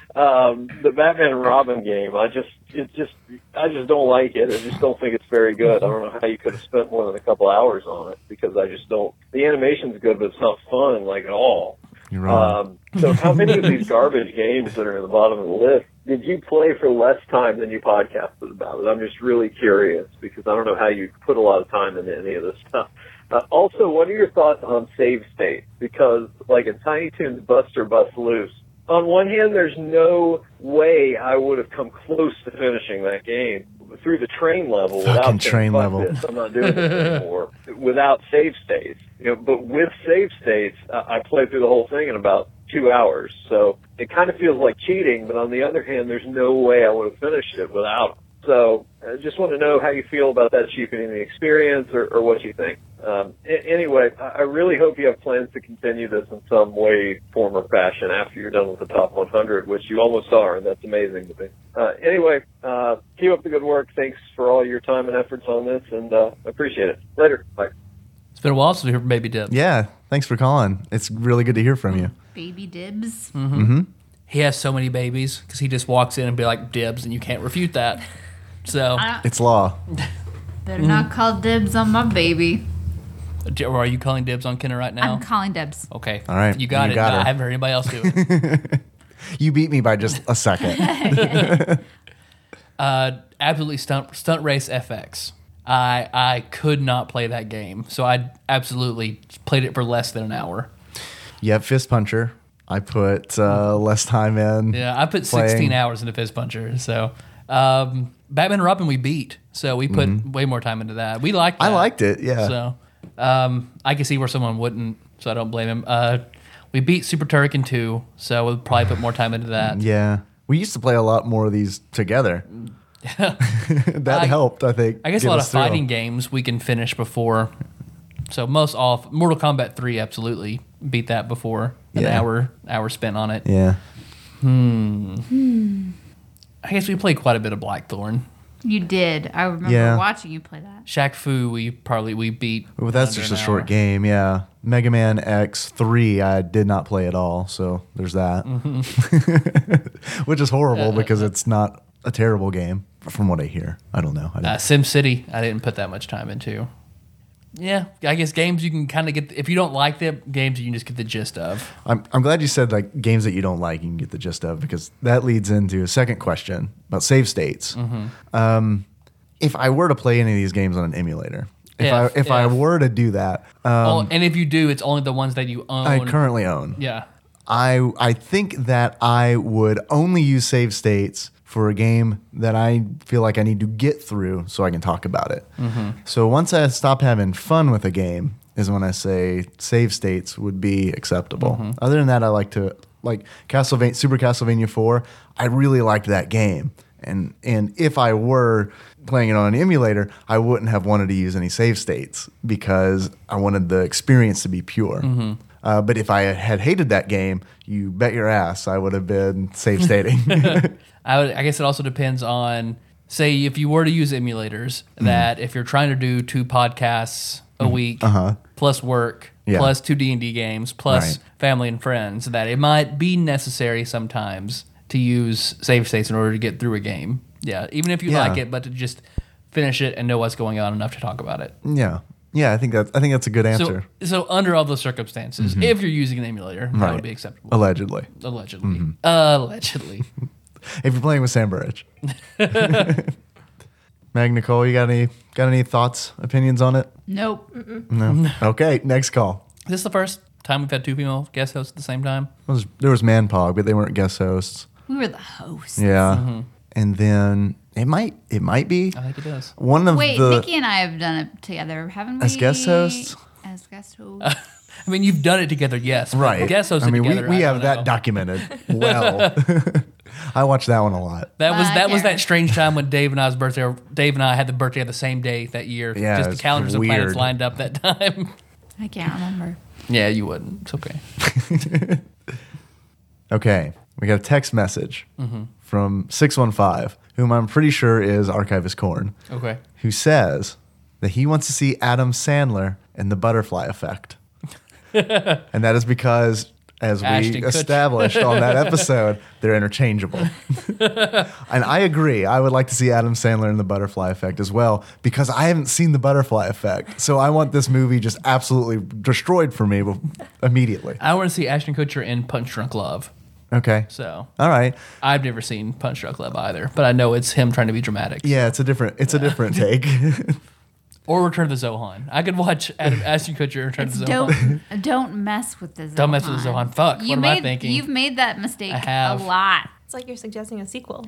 Speaker 7: um, the Batman and Robin game, I just, it just, I just don't like it. I just don't think it's very good. I don't know how you could have spent more than a couple hours on it because I just don't. The animation's good, but it's not fun like at all.
Speaker 3: You're wrong.
Speaker 7: Um, so how many of these garbage games that are in the bottom of the list did you play for less time than you podcasted about it? I'm just really curious because I don't know how you put a lot of time into any of this stuff. Uh, also, what are your thoughts on save state? Because, like in Tiny Toons Bust or Bust Loose, on one hand, there's no way I would have come close to finishing that game through the train level
Speaker 3: Fucking
Speaker 7: without saying,
Speaker 3: train
Speaker 7: "Fuck
Speaker 3: level."
Speaker 7: this, I'm not doing this anymore without save states. You know, but with save states, uh, I played through the whole thing in about two hours. So it kind of feels like cheating, but on the other hand, there's no way I would have finished it without them. So I just want to know how you feel about that cheapening the experience or, or what you think. Um, a- anyway, I I really hope you have plans to continue this in some way, form, or fashion after you're done with the top one hundred, which you almost are, and that's amazing to me. Uh, anyway, uh, keep up the good work. Thanks for all your time and efforts on this, and uh, I appreciate it. Later. Bye.
Speaker 2: It's been a while since we heard from Baby Dib.
Speaker 3: Yeah, thanks for calling. It's really good to hear from you.
Speaker 1: Baby Dibs.
Speaker 2: He has so many babies because he just walks in and be like Dibs, and you can't refute that. So,
Speaker 3: It's law.
Speaker 1: Better not call dibs on my baby.
Speaker 2: or are you calling Dibs on Kenna right now?
Speaker 1: I'm calling dibs.
Speaker 2: Okay.
Speaker 3: All right,
Speaker 2: You got
Speaker 3: you
Speaker 2: it.
Speaker 3: got
Speaker 2: I
Speaker 3: her.
Speaker 2: haven't heard anybody else do it.
Speaker 3: You beat me by just a second.
Speaker 2: uh, absolutely stunt stunt race F X. I I could not play that game, so I absolutely played it for less than an hour.
Speaker 3: Yeah, Fist Puncher. I put uh, less time in.
Speaker 2: Yeah, I put
Speaker 3: Playing.
Speaker 2: sixteen hours into Fist Puncher. So, um, Batman and Robin we beat, so we put way more time into that. We liked. That.
Speaker 3: I liked it, yeah.
Speaker 2: So, um, I can see where someone wouldn't, so I don't blame him. Uh, we beat Super Turrican two, so we'll probably put more time into that.
Speaker 3: Yeah. We used to play a lot more of these together. that
Speaker 2: I-
Speaker 3: helped, I think.
Speaker 2: I guess a
Speaker 3: get
Speaker 2: lot
Speaker 3: us
Speaker 2: of
Speaker 3: through
Speaker 2: fighting
Speaker 3: them.
Speaker 2: games we can finish before. So most off Mortal Kombat three absolutely beat that before an
Speaker 3: Yeah.
Speaker 2: hour hour spent on it.
Speaker 3: Yeah.
Speaker 2: I guess we played quite a bit of Blackthorn.
Speaker 1: You did. I remember
Speaker 3: Yeah.
Speaker 1: watching you play that.
Speaker 2: Shaq Fu, we probably we beat.
Speaker 3: Well, that's
Speaker 2: under
Speaker 3: just a
Speaker 2: an
Speaker 3: short
Speaker 2: hour.
Speaker 3: game, yeah. Mega Man X three, I did not play at all, so there's that.
Speaker 2: Mm-hmm.
Speaker 3: Which is horrible because it's not a terrible game, from what I hear. I don't know. I
Speaker 2: Uh,
Speaker 3: didn't-
Speaker 2: Sim City, I didn't put that much time into. Yeah, I guess games you can kind of get. If you don't like them, games you can just get the gist of.
Speaker 3: I'm, I'm glad you said like games that you don't like, you can get the gist of, because that leads into a second question about save states.
Speaker 2: Mm-hmm.
Speaker 3: Um, if I were to play any of these games on an emulator, if
Speaker 2: Yeah,
Speaker 3: I if I
Speaker 2: yeah.
Speaker 3: were to do that, um,
Speaker 2: Oh, and if you do, it's only the ones that you own.
Speaker 3: I currently own.
Speaker 2: Yeah.
Speaker 3: I I think that I would only use save states for a game that I feel like I need to get through so I can talk about it. So once I stop having fun with a game is when I say save states would be acceptable. Other than that, I like to like Castlevania, Super Castlevania four. I really liked that game, and and if I were playing it on an emulator, I wouldn't have wanted to use any save states because I wanted the experience to be pure. Uh, but if I had hated that game, you bet your ass I would have been save stating.
Speaker 2: I would. I guess it also depends on, say, if you were to use emulators,
Speaker 3: Mm-hmm.
Speaker 2: that if you're trying to do two podcasts a week, plus work,
Speaker 3: Uh-huh. Yeah.
Speaker 2: plus two D and D games, plus
Speaker 3: Right.
Speaker 2: family and friends, that it might be necessary sometimes to use save states in order to get through a game. Yeah, even if you
Speaker 3: Yeah.
Speaker 2: like it, but to just finish it and know what's going on enough to talk about it.
Speaker 3: Yeah, yeah. I think that I think that's a good answer.
Speaker 2: So, so under all those circumstances, if you're using an emulator, that
Speaker 3: Right.
Speaker 2: would be acceptable.
Speaker 3: Allegedly,
Speaker 2: Allegedly. Allegedly.
Speaker 3: if you're playing with Sam Burridge. Meg, Nicole, you got any got any thoughts, opinions on it?
Speaker 1: Nope.
Speaker 3: No. Okay, next call.
Speaker 2: Is this the first time we've had two female guest hosts at the same time?
Speaker 3: It was, there was Manpog, but they weren't guest hosts.
Speaker 1: We were the hosts.
Speaker 3: Yeah, and then it might it might be
Speaker 2: I think it does.
Speaker 3: one of
Speaker 1: Wait,
Speaker 3: the
Speaker 1: Nikki and I have done it together, haven't we?
Speaker 3: As guest hosts?
Speaker 1: As guest hosts.
Speaker 2: I mean, you've done it together, yes. but
Speaker 3: right.
Speaker 2: Guest hosted
Speaker 3: I mean,
Speaker 2: together,
Speaker 3: we, we
Speaker 2: I
Speaker 3: have
Speaker 2: don't
Speaker 3: that
Speaker 2: know.
Speaker 3: documented well. I watched that one a lot.
Speaker 2: That was
Speaker 1: I
Speaker 2: that was
Speaker 1: can't-
Speaker 2: that strange time when Dave and I's birthday. or Dave and I had the birthday of the same day that year.
Speaker 3: Yeah,
Speaker 2: just
Speaker 3: it's
Speaker 2: the calendars and planets
Speaker 3: weird.
Speaker 2: lined up that time.
Speaker 1: I can't remember.
Speaker 2: Yeah, you wouldn't. It's okay.
Speaker 3: Okay, we got a text message
Speaker 2: Mm-hmm.
Speaker 3: from six one five, whom I'm pretty sure is Archivist Corn,
Speaker 2: Okay.
Speaker 3: who says that he wants to see Adam Sandler in The Butterfly Effect. And that is because, as we
Speaker 2: Ashton Kutcher.
Speaker 3: established on that episode, they're interchangeable. And I agree. I would like to see Adam Sandler in The Butterfly Effect as well, because I haven't seen The Butterfly Effect. So I want this movie just absolutely destroyed for me bef- immediately.
Speaker 2: I want to see Ashton Kutcher in Punch Drunk Love.
Speaker 3: Okay.
Speaker 2: So
Speaker 3: All right.
Speaker 2: I've never seen Punch Drunk Love either, but I know it's him trying to be dramatic.
Speaker 3: Yeah, it's a different it's a different take.
Speaker 2: Or Return to the Zohan. I could watch Adam, Ashton Kutcher Return
Speaker 1: It's
Speaker 2: to the Zohan.
Speaker 1: don't don't mess with the Zohan.
Speaker 2: Don't mess with the Zohan. Fuck,
Speaker 1: You
Speaker 2: what am
Speaker 1: made,
Speaker 2: I thinking?
Speaker 1: You've made that mistake
Speaker 2: I have.
Speaker 1: a lot.
Speaker 4: It's like you're suggesting a sequel.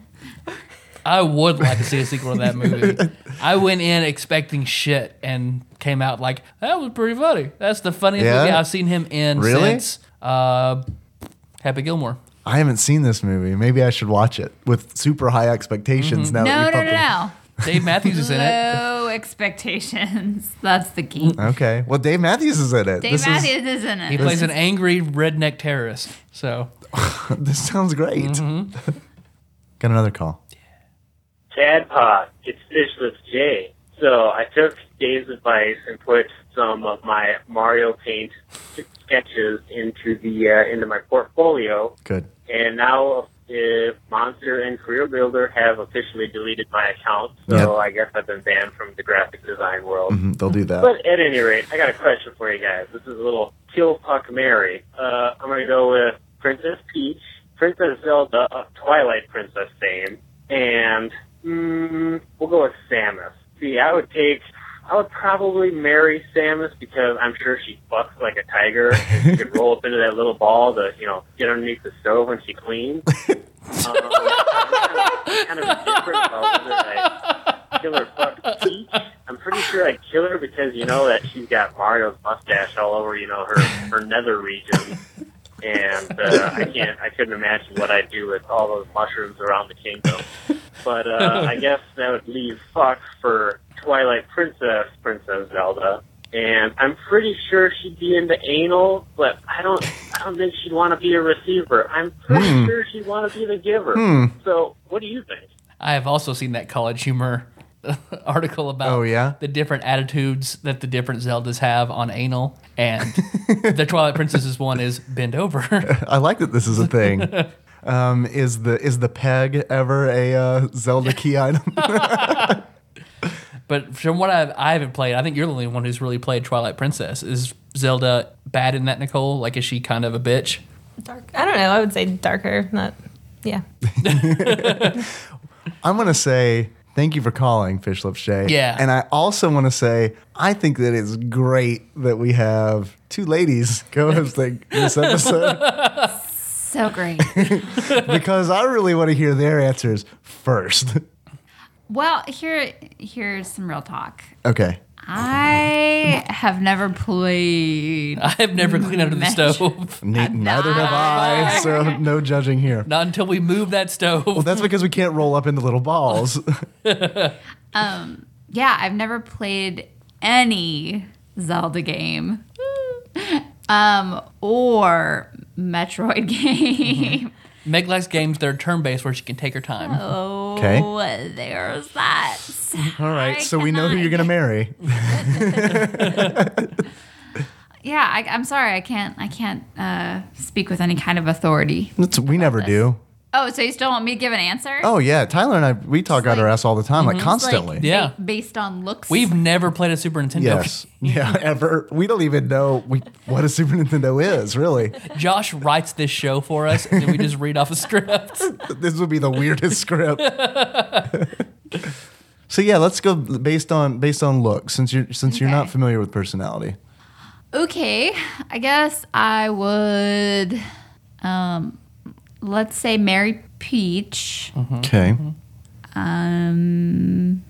Speaker 2: I would like to see a sequel to that movie. I went in expecting shit and came out like, that was pretty funny. That's the funniest
Speaker 3: Yeah?
Speaker 2: movie I've seen him in
Speaker 3: Really?
Speaker 2: since uh, Happy Gilmore.
Speaker 3: I haven't seen this movie. Maybe I should watch it with super high expectations now
Speaker 1: No,
Speaker 3: that
Speaker 1: no,
Speaker 3: you
Speaker 1: no,
Speaker 3: pumped
Speaker 1: no.
Speaker 2: Dave Matthews is in it.
Speaker 1: Low expectations. That's the key.
Speaker 3: them. Okay. Well, Dave Matthews is in it.
Speaker 1: Dave
Speaker 3: this
Speaker 1: Matthews is, in
Speaker 2: He
Speaker 1: it.
Speaker 2: plays an angry redneck terrorist. So
Speaker 3: Is, this sounds great.
Speaker 2: Mm-hmm.
Speaker 3: Got another call.
Speaker 8: Tadpod, it's Fishless J. So I took Dave's advice and put some of my Mario Paint sketches into the uh, into my portfolio,
Speaker 3: Good.
Speaker 8: and now uh, Monster and Career Builder have officially deleted my account. So
Speaker 3: Yep.
Speaker 8: I guess I've been banned from the graphic design world.
Speaker 3: Mhm, they'll do that.
Speaker 8: But at any rate, I got a question for you guys. This is a little Kill Puck Mary. Uh, I'm going to go with Princess Peach, Princess Zelda of Twilight Princess fame, and mm, we'll go with Samus. See, I would take, I would probably marry Samus because I'm sure she fucks like a tiger and she could roll up into that little ball to, you know, get underneath the stove when she cleans. Um, I'm kind of indifferent about whether I kill her fuck Peach. I'm pretty sure I'd kill her because you know that she's got Mario's mustache all over, you know, her her nether region, and uh, I can't, I couldn't imagine what I'd do with all those mushrooms around the kingdom. But uh, I guess that would leave fuck for Twilight Princess, Princess Zelda. And I'm pretty sure she'd be into anal, but I don't I don't think she'd want to be a receiver. I'm pretty
Speaker 3: Hmm.
Speaker 8: sure she'd want to be the giver.
Speaker 3: Hmm.
Speaker 8: So what do you think?
Speaker 2: I have also seen that College Humor article about
Speaker 3: Oh, yeah?
Speaker 2: the different attitudes that the different Zeldas have on anal. And the Twilight Princess's one is bend over.
Speaker 3: I like that this is a thing. Um, is the is the peg ever a uh, Zelda key item?
Speaker 2: But from what I've, I haven't played, I think you're the only one who's really played Twilight Princess. Is Zelda bad in that, Nicole? Like, is she kind of a bitch?
Speaker 4: Dark. I don't know. I would say darker. Not. Yeah.
Speaker 3: I'm gonna say thank you for calling, Fish Lips Shay.
Speaker 2: Yeah.
Speaker 3: And I also want to say I think that it's great that we have two ladies co-hosting this episode
Speaker 1: So great.
Speaker 3: because I really want to hear their answers first.
Speaker 1: Well, here, here's some real talk.
Speaker 3: Okay.
Speaker 1: I have never played.
Speaker 2: I have never cleaned under the
Speaker 1: Metro-
Speaker 2: stove.
Speaker 3: Ne- neither have I, so no judging here.
Speaker 2: Not until we move that stove.
Speaker 3: Well, that's because we can't roll up into little balls.
Speaker 1: Um, yeah, I've never played any Zelda game, um, or Metroid game.
Speaker 2: Meg likes games that are turn-based where she can take her time.
Speaker 1: Oh,
Speaker 3: Okay.
Speaker 1: there's that.
Speaker 3: All right,
Speaker 1: I
Speaker 3: so we know who you're gonna marry.
Speaker 1: Yeah, I, I'm sorry, I can't. I can't uh, speak with any kind of authority.
Speaker 3: That's, we never
Speaker 1: this.
Speaker 3: do.
Speaker 1: Oh, so you still want me to give an answer?
Speaker 3: Oh yeah, Tyler and I we talk out our ass all the time, like
Speaker 1: It's
Speaker 3: constantly.
Speaker 1: like
Speaker 2: Yeah.
Speaker 1: ba- based on looks.
Speaker 2: We've never played a Super Nintendo
Speaker 3: Yes. Yeah, ever. We don't even know we, what a Super Nintendo is, really.
Speaker 2: game. Josh writes this show for us, and then we just read off a script.
Speaker 3: This would be the weirdest script. So yeah, let's go based on based on look, since you're since you're not
Speaker 1: Okay.
Speaker 3: familiar with personality.
Speaker 1: Okay, I guess I would. Um, let's say marry Peach.
Speaker 3: Okay.
Speaker 1: Um,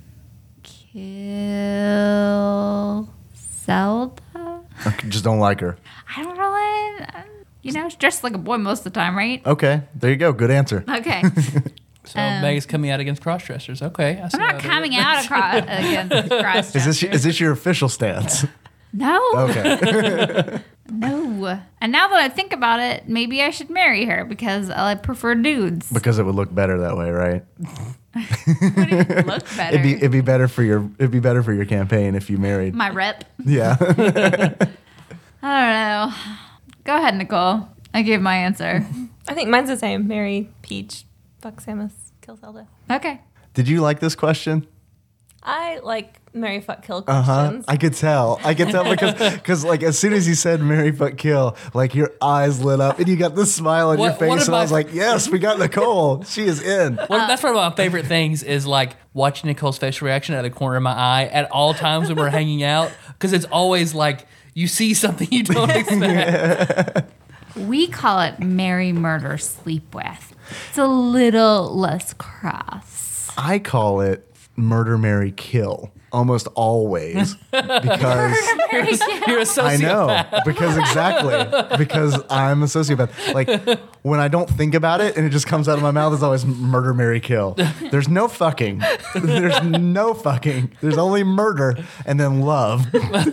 Speaker 1: kill Zelda.
Speaker 3: Okay, just don't like her.
Speaker 1: I don't really. um, You know, she's dressed like a boy most of the time, right?
Speaker 3: Okay, there you go. Good answer.
Speaker 1: Okay.
Speaker 2: So
Speaker 1: Um,
Speaker 2: Meg is coming out against cross-dressers. Okay. I see
Speaker 1: I'm
Speaker 2: how
Speaker 1: not
Speaker 2: they-
Speaker 1: coming out across against cross.
Speaker 3: Is this is this your official stance?
Speaker 1: No,
Speaker 3: Okay.
Speaker 1: no. And now that I think about it, maybe I should marry her because I prefer dudes.
Speaker 3: Because it would look better that way, right?
Speaker 1: Look better.
Speaker 3: It'd be it'd be better for your it'd be better for your campaign if you married.
Speaker 1: My rep.
Speaker 3: Yeah.
Speaker 1: I don't know. Go ahead, Nicole. I gave my answer.
Speaker 4: I think mine's the same. Marry Peach, fuck Samus, kill Zelda.
Speaker 1: Okay.
Speaker 3: Did you like this question?
Speaker 4: I like marry, fuck, kill
Speaker 3: Uh huh.
Speaker 4: questions.
Speaker 3: I could tell. I could tell because because like as soon as you said marry fuck kill, like your eyes lit up and you got this smile on your
Speaker 2: What- one
Speaker 3: face,
Speaker 2: of
Speaker 3: and I
Speaker 2: my-
Speaker 3: was like, yes, we got Nicole. She is in.
Speaker 2: Well, that's one of my favorite things is like watching Nicole's facial reaction out of the corner of my eye at all times when we're hanging out because it's always like you see something you don't expect.
Speaker 1: We call it marry, murder, sleep with. It's a little less cross.
Speaker 3: I call it murder, marry, kill. Almost always because
Speaker 2: You're a sociopath.
Speaker 3: I know because exactly because I'm a sociopath. Like when I don't think about it and it just comes out of my mouth, it's always murder, marry, kill. There's no fucking. There's no fucking. There's only murder and then love.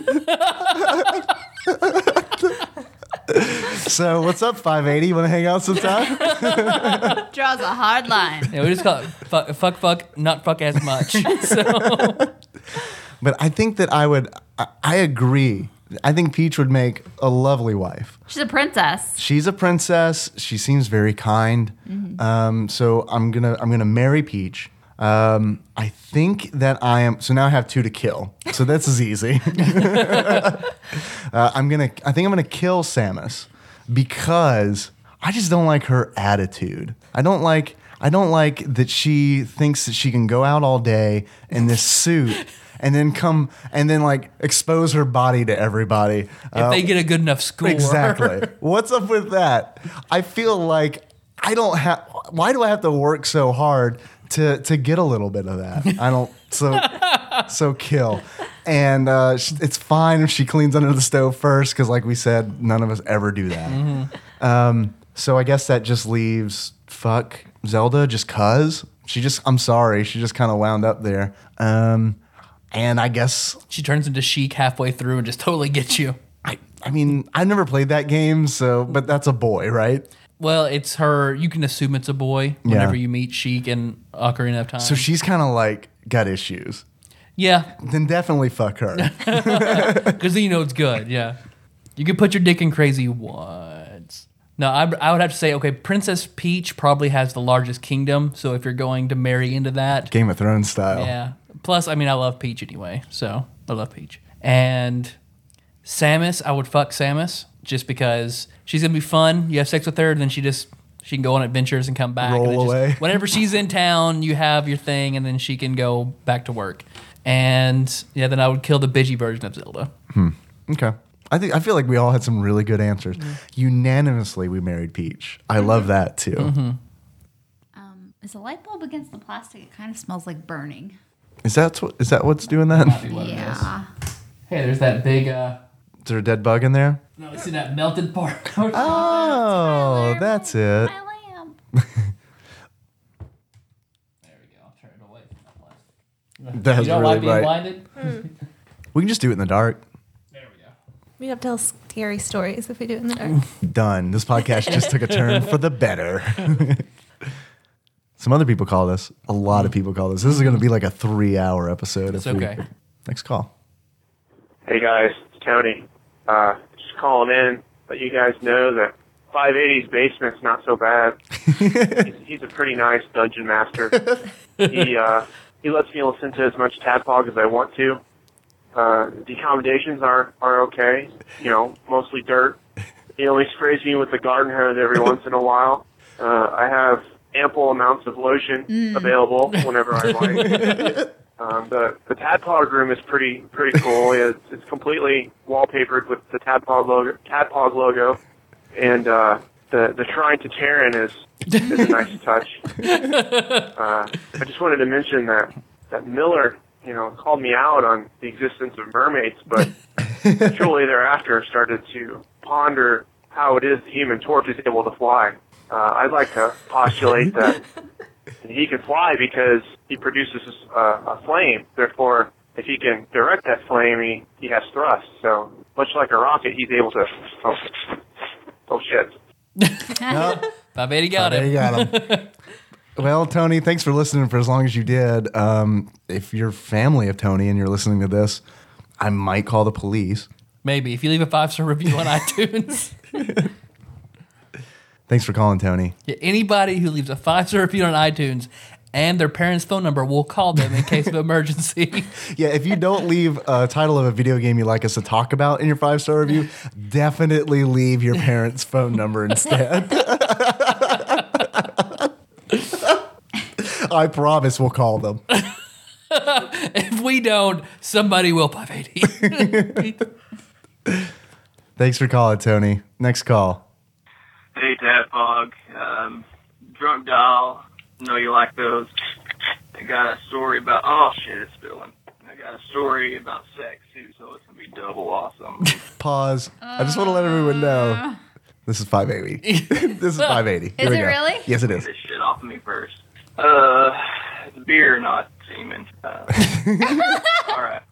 Speaker 3: So what's up, five eighty? You want to hang out sometime?
Speaker 1: Draws a hard line.
Speaker 2: Yeah, we just call it fuck, fuck, fuck, not fuck as much. So
Speaker 3: But I think that I would. I, I agree. I think Peach would make a lovely wife.
Speaker 1: She's a princess.
Speaker 3: She's a princess. She seems very kind. Um, so I'm gonna I'm gonna marry Peach. Um, I think that I am. So now I have two to kill. So this is easy. uh, I'm gonna. I think I'm gonna kill Samus because I just don't like her attitude. I don't like. I don't like that she thinks that she can go out all day in this suit. And then come and then like expose her body to everybody.
Speaker 2: if they get a good enough score.
Speaker 3: Exactly. What's up with that? I feel like I don't have. Why do I have to work so hard to to get a little bit of that? I don't. So so kill. And uh, sh- it's fine if she cleans under the stove first, because like we said, none of us ever do that.
Speaker 2: Mm-hmm.
Speaker 3: Um, so I guess that just leaves fuck Zelda, just cause she just. I'm sorry, she just kind of wound up there. Um, and I guess
Speaker 2: She turns into Sheik halfway through and just totally gets you.
Speaker 3: I, I mean, I never played that game, so but that's a boy, right?
Speaker 2: Well, it's her. You can assume it's a boy whenever
Speaker 3: Yeah.
Speaker 2: you meet Sheik in Ocarina of Time.
Speaker 3: So she's kind of like got issues.
Speaker 2: yeah,
Speaker 3: Then definitely fuck her.
Speaker 2: because then you know it's good. Yeah, you can put your dick in crazy once. No, I, I would have to say, okay, Princess Peach probably has the largest kingdom. So if you're going to marry into that,
Speaker 3: Game of Thrones style.
Speaker 2: yeah. Plus, I mean, I love Peach anyway, so I love Peach. And Samus, I would fuck Samus just because she's gonna be fun. You have sex with her, and then she just she can go on adventures and come back.
Speaker 3: Roll
Speaker 2: and then just-
Speaker 3: away.
Speaker 2: whenever she's in town, you have your thing, and then she can go back to work. And yeah, then I would kill the bitchy version of Zelda.
Speaker 3: Okay. I think I feel like we all had some really good answers. Unanimously, we married Peach. I love that too.
Speaker 1: Um, is the light bulb against the plastic? It kind of smells like burning.
Speaker 3: Is that what, is that what's doing that?
Speaker 1: Yeah.
Speaker 2: Hey, there's that big. uh
Speaker 3: Is there a dead bug in there?
Speaker 2: No, see that melted part.
Speaker 3: Oh, that's it.
Speaker 1: My lamp.
Speaker 2: There we go. I'll turn it away from that plastic.
Speaker 3: That's
Speaker 2: You don't
Speaker 3: really
Speaker 2: like being
Speaker 3: bright.
Speaker 2: blinded?
Speaker 3: We can just do it in the dark.
Speaker 2: There we go.
Speaker 4: We have to tell scary stories if we do it in the dark.
Speaker 3: Done. This podcast just took a turn for the better. Some other people call this. A lot of people call this. This is going to be like a three-hour episode.
Speaker 2: It's
Speaker 3: if we-
Speaker 2: okay.
Speaker 3: Next call.
Speaker 8: Hey guys, it's Tony. Uh, just calling in, let you guys know that five eighty's basement's not so bad. he's, he's a pretty nice dungeon master. He uh, he lets me listen to as much Tadpog as I want to. Uh, the accommodations are are okay. You know, mostly dirt. He only sprays me with the garden hose every once in a while. Uh, I have ample amounts of lotion available whenever I like. Um, the the Tadpog room is pretty pretty cool. It's, it's completely wallpapered with the Tadpog logo, Tadpog logo, and uh, the the shrine to Terran is is a nice touch. Uh, I just wanted to mention that that Miller, you know, called me out on the existence of mermaids, but shortly thereafter started to ponder how it is the Human Torch is able to fly. Uh, I'd like to postulate that he can fly because he produces a, a flame. Therefore, if he can direct that flame, he, he has thrust. So, much like a rocket, he's able to... Oh, oh shit.
Speaker 2: five eighty got
Speaker 3: There
Speaker 2: it.
Speaker 3: you got him. Well, Tony, thanks for listening for as long as you did. Um, if you're family of Tony and you're listening to this, I might call the police.
Speaker 2: Maybe if you leave a five star review on iTunes.
Speaker 3: Thanks for calling, Tony.
Speaker 2: Yeah, anybody who leaves a five star review on iTunes and their parents' phone number, will call them in case of emergency.
Speaker 3: Yeah, if you don't leave a title of a video game you'd like us to talk about in your five-star review, definitely leave your parents' phone number instead. I promise we'll call them.
Speaker 2: If we don't, somebody will five eighty.
Speaker 3: Thanks for calling, Tony. Next call.
Speaker 9: Hey, Tadpog. Um, drunk doll. Know you like those. I got a story about. Oh shit, it's spilling. I got a story about sex too, so it's gonna be double awesome.
Speaker 3: Pause. I just want to let everyone know this is five eighty. This is five eighty. Here
Speaker 1: Is
Speaker 3: we
Speaker 1: it
Speaker 3: go.
Speaker 1: really?
Speaker 3: Yes, it
Speaker 9: Get
Speaker 3: is.
Speaker 9: this shit off of me first. Uh, it's beer, not semen. Uh, all right.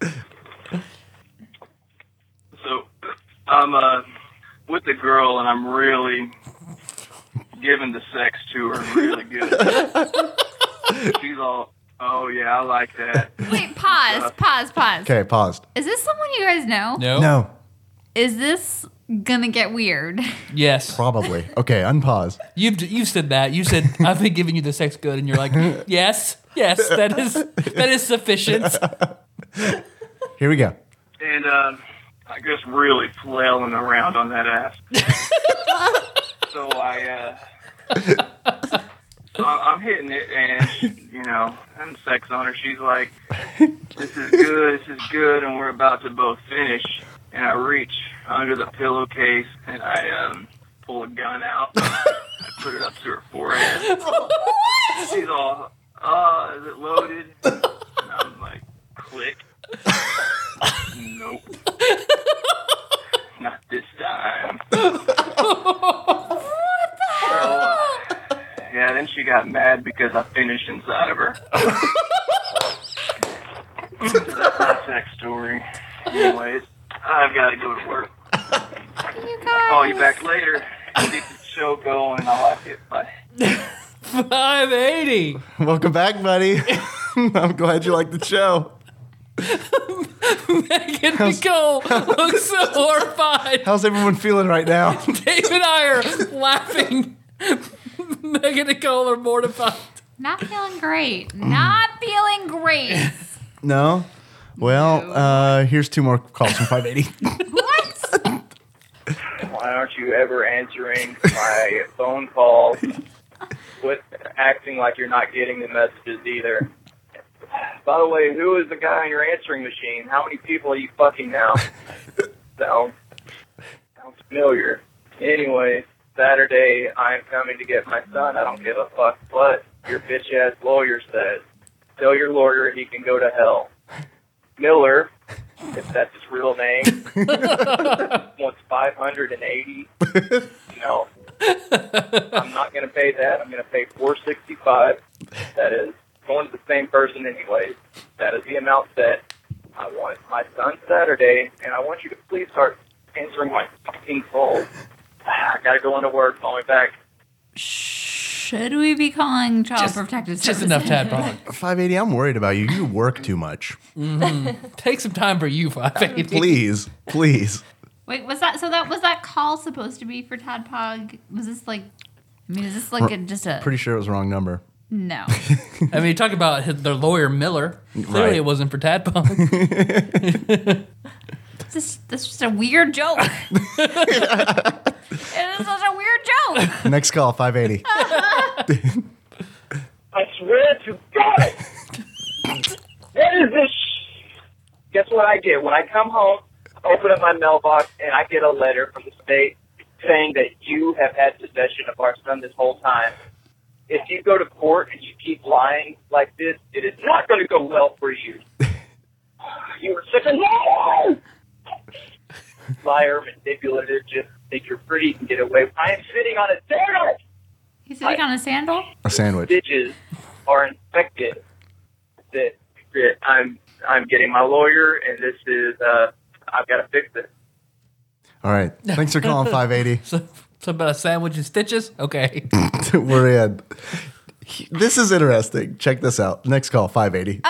Speaker 9: So, I'm uh with the girl, and I'm really giving the sex to her really good. She's all, oh yeah, I like that.
Speaker 1: Wait, pause, pause, pause.
Speaker 3: Okay, paused.
Speaker 1: Is this someone you guys know?
Speaker 2: No.
Speaker 3: No,
Speaker 1: Is this gonna get weird?
Speaker 2: Yes.
Speaker 3: probably. Okay, unpause.
Speaker 2: You've you've said that. You said I've been giving you the sex good, and you're like, yes, yes, that is that is sufficient.
Speaker 3: Here we go.
Speaker 9: And uh, I guess really flailing around on that ass. So I, uh, so I'm hitting it, and you know, having sex on her. She's like, "This is good, this is good," and we're about to both finish. And I reach under the pillowcase, and I um, pull a gun out. I put it up to her forehead. She's all, "Oh, is it loaded?" And I'm like, "Click." Nope. Not this time. So, uh, yeah, then she got mad because I finished inside of her. That's my sex story. Anyways, I've got to go to work.
Speaker 1: You
Speaker 9: I'll call you back later. Keep the show going. I like it. Bye.
Speaker 2: five eighty.
Speaker 3: Welcome back, buddy. I'm glad you like the show.
Speaker 2: Megan Nicole looks so horrified.
Speaker 3: How's everyone feeling right now?
Speaker 2: Dave and I are laughing. Megan Nicole are mortified.
Speaker 1: Not feeling great. Not feeling great.
Speaker 3: No? Well, uh, here's two more calls from five eighty.
Speaker 1: What?
Speaker 10: Why aren't you ever answering my phone calls? Quit acting like you're not getting the messages either. By the way, who is the guy on your answering machine? How many people are you fucking now? sounds, sounds familiar. Anyway, Saturday, I'm coming to get my son. I don't give a fuck what your bitch-ass lawyer says. Tell your lawyer he can go to hell. Miller, if that's his real name, wants five hundred eighty. No. I'm not going to pay that. I'm going to pay four sixty-five. That is going to the same person anyways. That is the amount set. I want my son Saturday, and I want you to please start answering my fucking calls. I got to go into work. Call me back.
Speaker 1: Should we be calling Child
Speaker 2: Just-
Speaker 1: Protective
Speaker 2: Just
Speaker 1: Services?
Speaker 2: enough Tadpog.
Speaker 3: five eighty, I'm worried about you. You work too much.
Speaker 2: Take some time for you, five eighty.
Speaker 3: Please, please.
Speaker 1: Wait, was that so? That was that call supposed to be for Tadpog? Was this like? I mean, is this like a, just a
Speaker 3: Pretty sure it was the wrong number.
Speaker 1: no?
Speaker 2: I mean, you talk about his, their lawyer, Miller. Clearly
Speaker 3: Right.
Speaker 2: it wasn't for Tadpog.
Speaker 1: This is this is just a weird joke. It is such a weird joke.
Speaker 3: Next call, five eighty.
Speaker 10: I swear to God. What is this? Guess what I get? When I come home, open up my mailbox, and I get a letter from the state saying that you have had possession of our son this whole time. If you go to court and you keep lying like this, it is not going to go well for you. You are such a liar! Liar, manipulative, just think you're pretty and get away. I am sitting on a sandwich!
Speaker 1: He's sitting on a sandal.
Speaker 3: A sandwich.
Speaker 10: Stitches are infected. That, that I'm I'm getting my lawyer, and this is uh I've got to fix it.
Speaker 3: All right. Thanks for calling five eighty.
Speaker 2: so, so about a sandwich and stitches? Okay.
Speaker 3: We're in. This is interesting. Check this out. Next call, five eighty.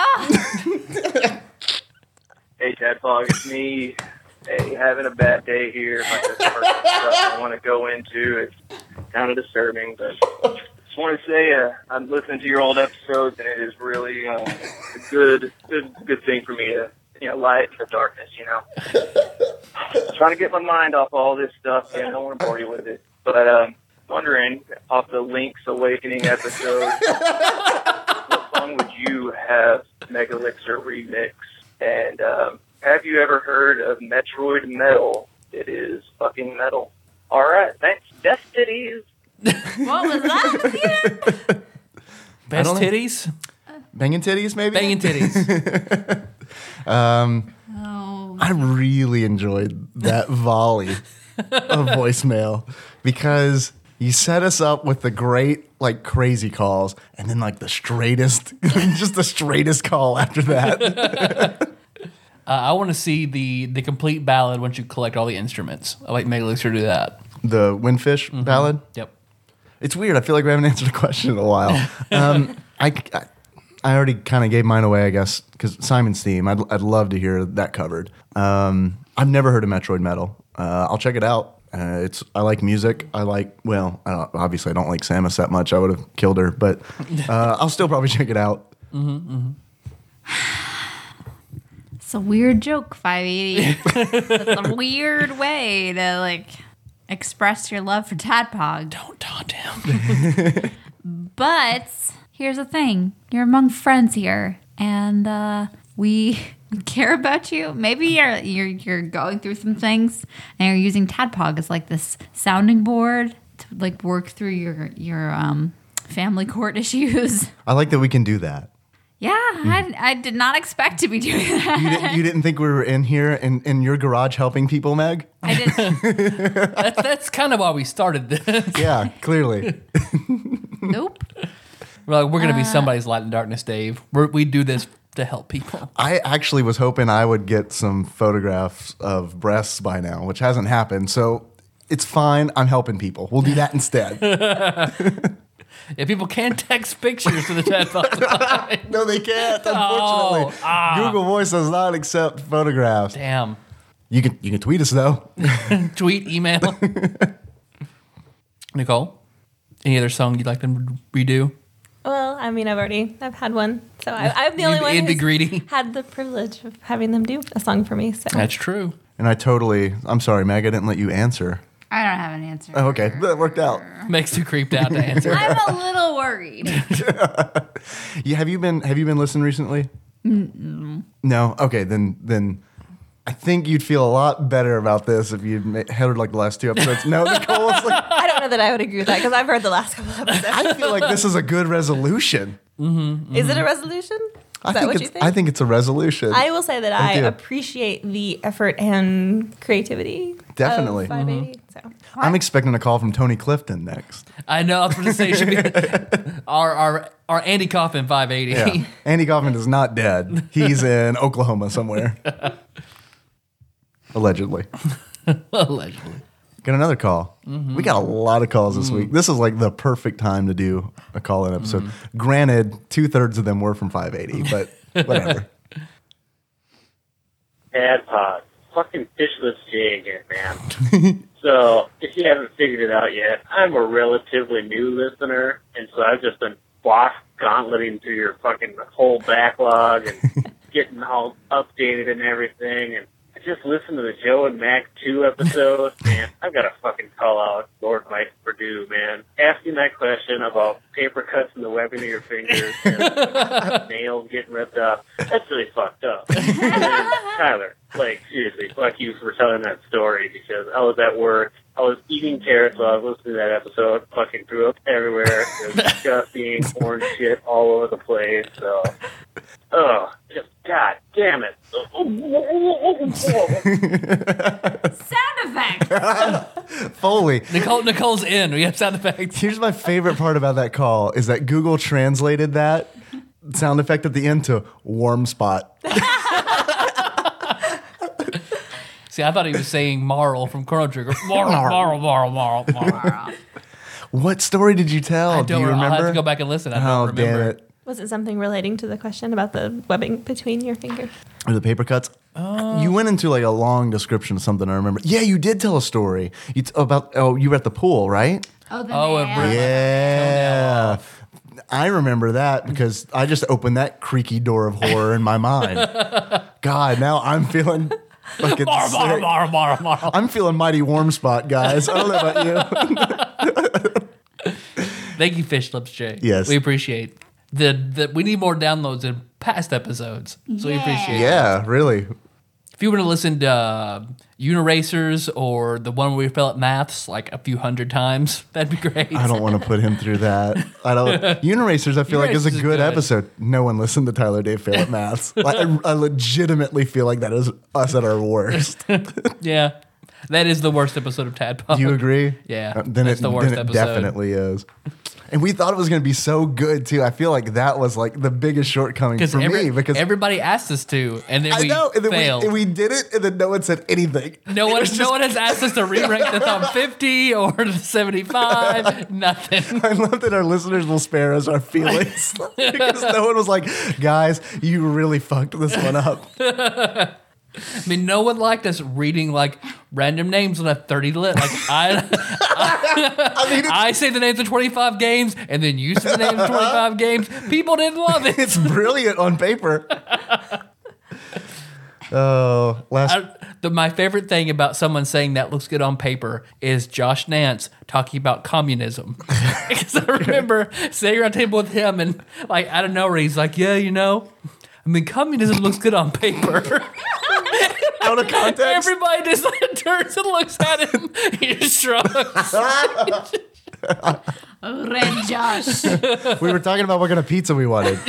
Speaker 10: Hey, Tadpog, it's me. Hey, having a bad day here. My personal stuff I want to go into. It's kind of disturbing, but just want to say uh, I'm listening to your old episodes, and it is really uh, a good, good, good thing for me to, you know, light in the darkness. You know, just trying to get my mind off all this stuff. Yeah, I don't want to bore you with it, but um, wondering off the Link's Awakening episode, what song would you have Megalixer remix? And um, have you ever heard of Metroid Metal? It is fucking metal. All right, thanks. Destinies.
Speaker 1: What was that?
Speaker 2: Best
Speaker 3: don't know.
Speaker 2: titties?
Speaker 3: Banging titties, maybe?
Speaker 2: Banging titties.
Speaker 3: Um,
Speaker 1: Oh,
Speaker 3: I really enjoyed that volley of voicemail because you set us up with the great, like, crazy calls and then, like, the straightest, just the straightest call after that.
Speaker 2: Uh, I want to see the the complete ballad once you collect all the instruments. I like Megalixer do that.
Speaker 3: The Windfish ballad.
Speaker 2: Yep.
Speaker 3: It's weird. I feel like we haven't answered a question in a while. Um, I, I, I already kind of gave mine away, I guess, because Simon's theme. I'd, I'd love to hear that covered. Um, I've never heard of Metroid Metal. Uh, I'll check it out. Uh, it's I like music. I like, well, I don't, obviously I don't like Samus that much. I would have killed her, but uh, I'll still probably check it out.
Speaker 1: it's a weird joke. five eighty. That's a weird way to like express your love for Tadpog.
Speaker 2: Don't taunt him.
Speaker 1: But here's the thing: you're among friends here, and uh, we care about you. Maybe you're you're you're going through some things, and you're using Tadpog as like this sounding board to like work through your your um, family court issues.
Speaker 3: I like that we can do that.
Speaker 1: Yeah, I, I did not expect to be doing that.
Speaker 3: You, didn't, you didn't think we were in here in, in your garage helping people, Meg?
Speaker 1: I did.
Speaker 2: that's, that's kind of why we started this.
Speaker 3: Yeah, clearly.
Speaker 1: Nope.
Speaker 2: We're like, we're going to be
Speaker 1: Uh,
Speaker 2: somebody's light and darkness, Dave. We're, we do this to help people.
Speaker 3: I actually was hoping I would get some photographs of breasts by now, which hasn't happened. So It's fine. I'm helping people. We'll do that instead.
Speaker 2: If people can't text pictures to the chat box.
Speaker 3: No, they can't. Unfortunately,
Speaker 2: Oh, ah.
Speaker 3: Google Voice does not accept photographs.
Speaker 2: Damn.
Speaker 3: You can you can tweet us though.
Speaker 2: Tweet, email. Nicole, any other song you'd like them to redo?
Speaker 4: Well, I mean, I've already I've had one, so I, I'm the only
Speaker 2: You'd-
Speaker 4: one
Speaker 2: you'd be
Speaker 4: who's
Speaker 2: greedy.
Speaker 4: had the privilege of having them do a song for me. So
Speaker 2: That's true.
Speaker 3: And I totally. I'm sorry, Meg. I didn't let you answer.
Speaker 1: I don't have an answer.
Speaker 3: Oh, okay, that worked out.
Speaker 2: Makes too creeped out to answer.
Speaker 1: I'm a little worried.
Speaker 3: Yeah, have you been Have you been listening recently?
Speaker 1: Mm-mm.
Speaker 3: No. Okay, then then. I think you'd feel a lot better about this if you'd ma- heard like the last two episodes. No, Nicole's like,
Speaker 4: I don't know that I would agree with that because I've heard the last couple episodes.
Speaker 3: I feel like this is a good resolution.
Speaker 2: Mm-hmm,
Speaker 4: Is it a resolution? Is
Speaker 3: I
Speaker 4: that
Speaker 3: think
Speaker 4: what
Speaker 3: it's,
Speaker 4: you think?
Speaker 3: I think it's a resolution.
Speaker 4: I will say that
Speaker 3: I
Speaker 4: I,
Speaker 3: do.
Speaker 4: appreciate the effort and creativity.
Speaker 3: Definitely.
Speaker 4: Of five eighty. So
Speaker 3: I'm expecting a call from Tony Clifton next.
Speaker 2: I know. I was going to say, it should be our, our, our Andy Kaufman five eighty.
Speaker 3: Yeah. Andy Kaufman is not dead. He's in Oklahoma somewhere. Allegedly.
Speaker 2: Allegedly.
Speaker 3: Got another call.
Speaker 2: Mhm.
Speaker 3: We got a lot of calls this
Speaker 2: Mm.
Speaker 3: week. This is like the perfect time to do a call-in episode. Granted, two-thirds of them were from five eighty, but whatever.
Speaker 8: Dad Pod. Fucking Fishless J again, man. So, if you haven't figured it out yet, I'm a relatively new listener, and so I've just been boss gauntleting through your fucking whole backlog and getting all updated and everything, and I just listened to the Joe and Mac two episode, man. I've got to fucking call out Lord Mike Purdue, man. Asking that question about paper cuts in the webbing of your fingers and nails getting ripped off, that's really fucked up. And then, Tyler, like, seriously, fuck you for telling that story because I was at work. I was eating carrots while I was listening to that episode. Fucking threw up everywhere. It was disgusting, orange shit all over the place. So, oh, just god damn it.
Speaker 1: Sound effect.
Speaker 3: Foley.
Speaker 2: Nicole, Nicole's in. We have sound effects.
Speaker 3: Here's my favorite part about that call is that Google translated that sound effect at the end to warm spot.
Speaker 2: See, I thought he was saying Marl from Chrono Trigger. Marl, Marl, Marl, Marl, Marl.
Speaker 3: What story did you tell?
Speaker 2: I
Speaker 3: Do
Speaker 2: don't
Speaker 3: you remember?
Speaker 2: I'll have to go back and listen. I
Speaker 3: oh,
Speaker 2: don't remember.
Speaker 3: damn it.
Speaker 4: was it something relating to the question about the webbing between your fingers?
Speaker 3: Or the paper cuts?
Speaker 2: Oh.
Speaker 3: You went into like a long description of something I remember. Yeah, you did tell a story. You t- about oh, you were at the pool, right?
Speaker 1: Oh, the
Speaker 2: Oh, it
Speaker 1: nail.
Speaker 2: burned my
Speaker 3: Yeah.
Speaker 2: toenail off.
Speaker 3: I remember that because I just opened that creaky door of horror in my mind. God, now I'm feeling like it's
Speaker 2: Marl, Marl,
Speaker 3: sick.
Speaker 2: Marl, Marl, Marl.
Speaker 3: I'm feeling mighty warm spot, guys. I don't know about you.
Speaker 2: Thank you, Fish Lips Jay.
Speaker 3: Yes.
Speaker 2: We appreciate the, the we need more downloads in past episodes. So we
Speaker 1: Yeah.
Speaker 2: appreciate it.
Speaker 3: Yeah, really.
Speaker 2: If you want to listen to uh, Uniracers or the one where we fell at maths like a few hundred times, that'd be great.
Speaker 3: I don't want to put him through that. I don't. Uniracers, I feel like is a
Speaker 2: Uniracers is
Speaker 3: good,
Speaker 2: good.
Speaker 3: episode. No one listened to Tyler Dave fail at maths. Like, I, I legitimately feel like that is us at our worst.
Speaker 2: Yeah. That is the worst episode of Tadpog.
Speaker 3: Do you agree?
Speaker 2: Yeah.
Speaker 3: Uh, then
Speaker 2: that's
Speaker 3: it,
Speaker 2: the worst
Speaker 3: then it
Speaker 2: episode.
Speaker 3: definitely is. And we thought it was going to be so good too. I feel like that was like the biggest shortcoming for
Speaker 2: every,
Speaker 3: me because
Speaker 2: everybody asked us to, and then
Speaker 3: I
Speaker 2: we
Speaker 3: know, and then
Speaker 2: failed.
Speaker 3: we, and we did it, and then no one said anything.
Speaker 2: no
Speaker 3: It
Speaker 2: one,
Speaker 3: was
Speaker 2: no
Speaker 3: just-
Speaker 2: one has asked us to re-rank the top fifty or the seventy-five. Nothing.
Speaker 3: I love that our listeners will spare us our feelings because no one was like, "Guys, you really fucked this one up."
Speaker 2: I mean, no one liked us reading like random names on a thirty lit. Like I, I,
Speaker 3: I mean, it's,
Speaker 2: I say the names of twenty-five games, and then you say the names of twenty-five games. People didn't love it.
Speaker 3: it's brilliant on paper. Oh, last
Speaker 2: I, the, my favorite thing about someone saying that looks good on paper is Josh Nance talking about communism. Because I remember sitting around a table with him, and like out of nowhere, he's like, "Yeah, you know, I mean, communism looks good on paper."
Speaker 3: out of context.
Speaker 2: Everybody just like, turns and looks at him. He just shrugs.
Speaker 1: Oh, Red Josh.
Speaker 3: We were talking about what kind of pizza we wanted.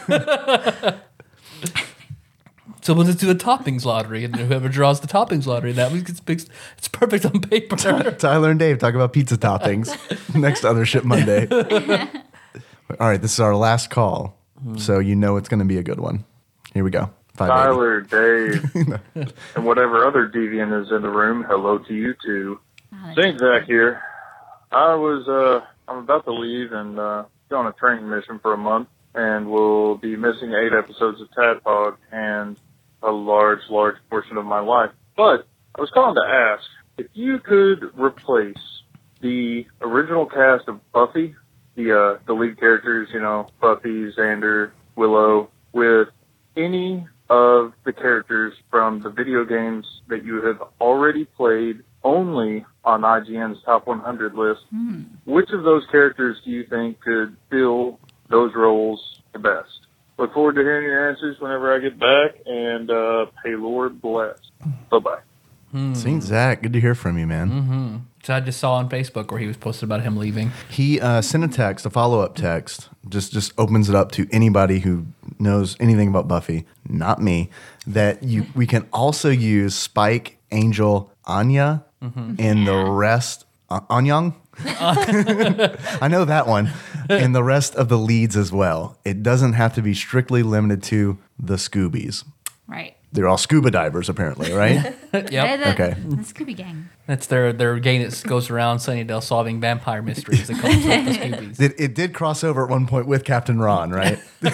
Speaker 2: So we'll just do the toppings lottery, and then whoever draws the toppings lottery, that week gets picked. It's perfect on paper.
Speaker 3: Tyler and Dave talk about pizza toppings next Other Ship Monday. All right, this is our last call, so you know it's going to be a good one. Here we go. five eighty.
Speaker 5: Tyler, Dave, and whatever other deviant is in the room, hello to you two. Saint Zach here. I was, uh, I'm about to leave and, uh, go on a training mission for a month, and will be missing eight episodes of Tadpog and a large, large portion of my life. But I was calling to ask if you could replace the original cast of Buffy, the, uh, the lead characters, you know, Buffy, Xander, Willow, with any of the characters from the video games that you have already played only on I G N's top one hundred list.
Speaker 1: Hmm.
Speaker 5: Which of those characters do you think could fill those roles the best? Look forward to hearing your answers whenever I get back, and uh, pay Lord bless. Bye-bye.
Speaker 2: Hmm.
Speaker 3: Saint Zach, good to hear from you, man.
Speaker 2: Mm-hmm. So I just saw on Facebook where he was posted about him leaving.
Speaker 3: He uh, sent a text, a follow-up text, just just opens it up to anybody who knows anything about Buffy, not me, that you we can also use Spike, Angel, Anya,
Speaker 2: Mhm.
Speaker 3: and the rest, uh, Anyang? I know that one, and the rest of the leads as well. It doesn't have to be strictly limited to the Scoobies.
Speaker 1: Right.
Speaker 3: They're all scuba divers, apparently, right?
Speaker 1: They're the,
Speaker 3: Okay.
Speaker 1: the Scooby Gang.
Speaker 2: That's their their gang that goes around Sunnydale solving vampire mysteries. They call themselves the Scoobies.
Speaker 3: It, it did cross over at one point with Captain Ron, right?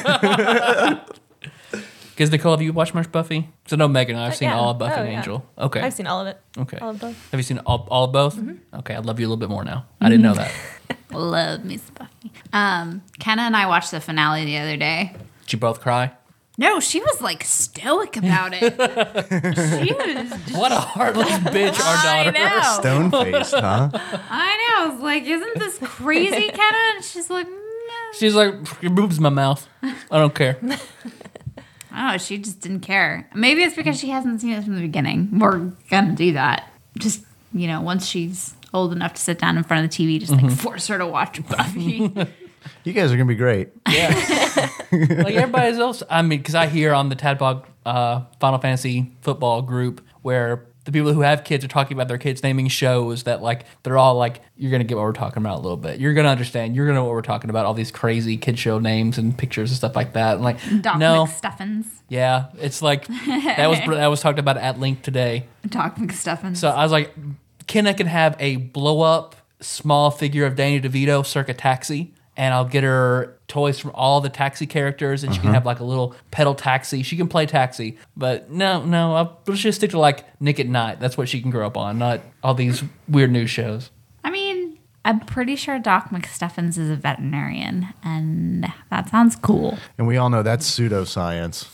Speaker 2: Because Nicole, have you watched much Buffy? So no, Megan, I've
Speaker 4: Uh,
Speaker 2: seen
Speaker 4: yeah.
Speaker 2: all of Buffy
Speaker 4: Oh,
Speaker 2: and
Speaker 4: yeah.
Speaker 2: Angel. Okay.
Speaker 4: I've seen all of it.
Speaker 2: Okay.
Speaker 4: All of both.
Speaker 2: Have you seen all, all of both? Okay, I love you a little bit more now. I didn't know that.
Speaker 1: Love Miss Buffy. Um, Kenna and I watched the finale the other day.
Speaker 2: Did you both cry?
Speaker 1: No, she was like stoic about it. She was just,
Speaker 2: What a heartless bitch our daughter.
Speaker 1: I know.
Speaker 3: Stone faced, huh?
Speaker 1: I know. I was like, isn't this crazy, Kenna? And she's like, no.
Speaker 2: She's like, your boob's in my mouth. I don't care.
Speaker 1: Oh, she just didn't care. Maybe it's because she hasn't seen it from the beginning. We're gonna do that. Just, you know, once she's old enough to sit down in front of the T V, just like force her to watch Buffy.
Speaker 3: You guys are going to be great.
Speaker 2: Yeah. Like everybody else. I mean, because I hear on the Tadpog uh, Final Fantasy football group where the people who have kids are talking about their kids naming shows that, like, they're all like, you're going to get what we're talking about a little bit. You're going to understand. You're going to know what we're talking about. All these crazy kid show names and pictures and stuff like that. And like,
Speaker 1: Doc
Speaker 2: no.
Speaker 1: McStuffins.
Speaker 2: Yeah. It's like, that was that was talked about at length today.
Speaker 1: Doc McStuffins.
Speaker 2: So I was like, Kenna can have a blow up small figure of Danny DeVito circa Taxi, and I'll get her toys from all the Taxi characters, and she can
Speaker 3: Uh-huh.
Speaker 2: have like a little pedal Taxi. She can play Taxi, but no, no, I'll let's just stick to like Nick at Night. That's what she can grow up on, not all these weird news shows.
Speaker 1: I mean, I'm pretty sure Doc McStuffins is a veterinarian, and that sounds cool.
Speaker 3: And we all know that's pseudoscience.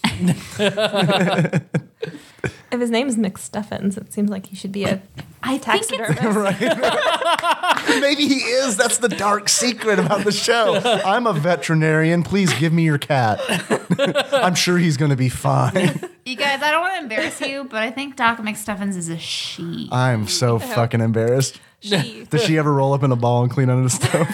Speaker 4: If his name's McStuffins, it seems like he should be a
Speaker 1: I think it's
Speaker 4: taxidermist.
Speaker 3: Maybe he is. That's the dark secret about the show. I'm a veterinarian. Please give me your cat. I'm sure he's going to be fine.
Speaker 1: You guys, I don't want to embarrass you, but I think Doc McStuffins is a she.
Speaker 3: I'm so fucking embarrassed.
Speaker 4: She.
Speaker 3: Does she ever roll up in a ball and clean under the stove?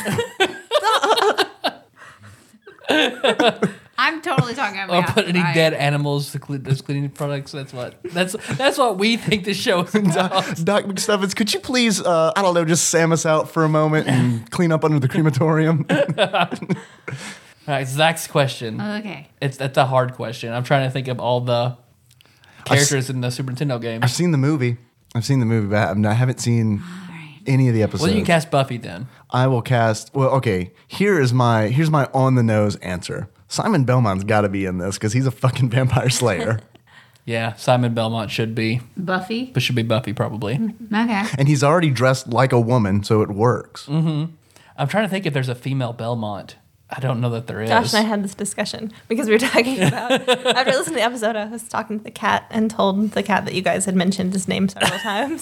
Speaker 1: I'm totally talking about
Speaker 2: Or
Speaker 1: my
Speaker 2: put any
Speaker 1: I-
Speaker 2: dead animals to clean those cleaning products. That's what that's that's what we think the show is about.
Speaker 3: Doc McStuffins, could you please, uh, I don't know, just Sam us out for a moment and clean up under the crematorium?
Speaker 2: All right, Zach's question.
Speaker 1: Okay.
Speaker 2: It's that's a hard question. I'm trying to think of all the characters in the Super Nintendo games.
Speaker 3: I've seen the movie. I've seen the movie, but I haven't seen any of the episodes.
Speaker 2: Well, you can cast Buffy then.
Speaker 3: I will cast. Well, okay. Here is my here's my on the nose answer. Simon Belmont's got to be in this because he's a fucking vampire slayer,
Speaker 2: Yeah, Simon Belmont should be,
Speaker 1: Buffy?
Speaker 2: but should be Buffy probably.
Speaker 1: Okay.
Speaker 3: and he's already dressed like a woman, so it works.
Speaker 2: Mm-hmm. I'm trying to think if there's a female Belmont. I don't know that there is.
Speaker 4: Josh and I had this discussion because we were talking about, after listening to the episode, I was talking to the cat and told the cat that you guys had mentioned his name several times.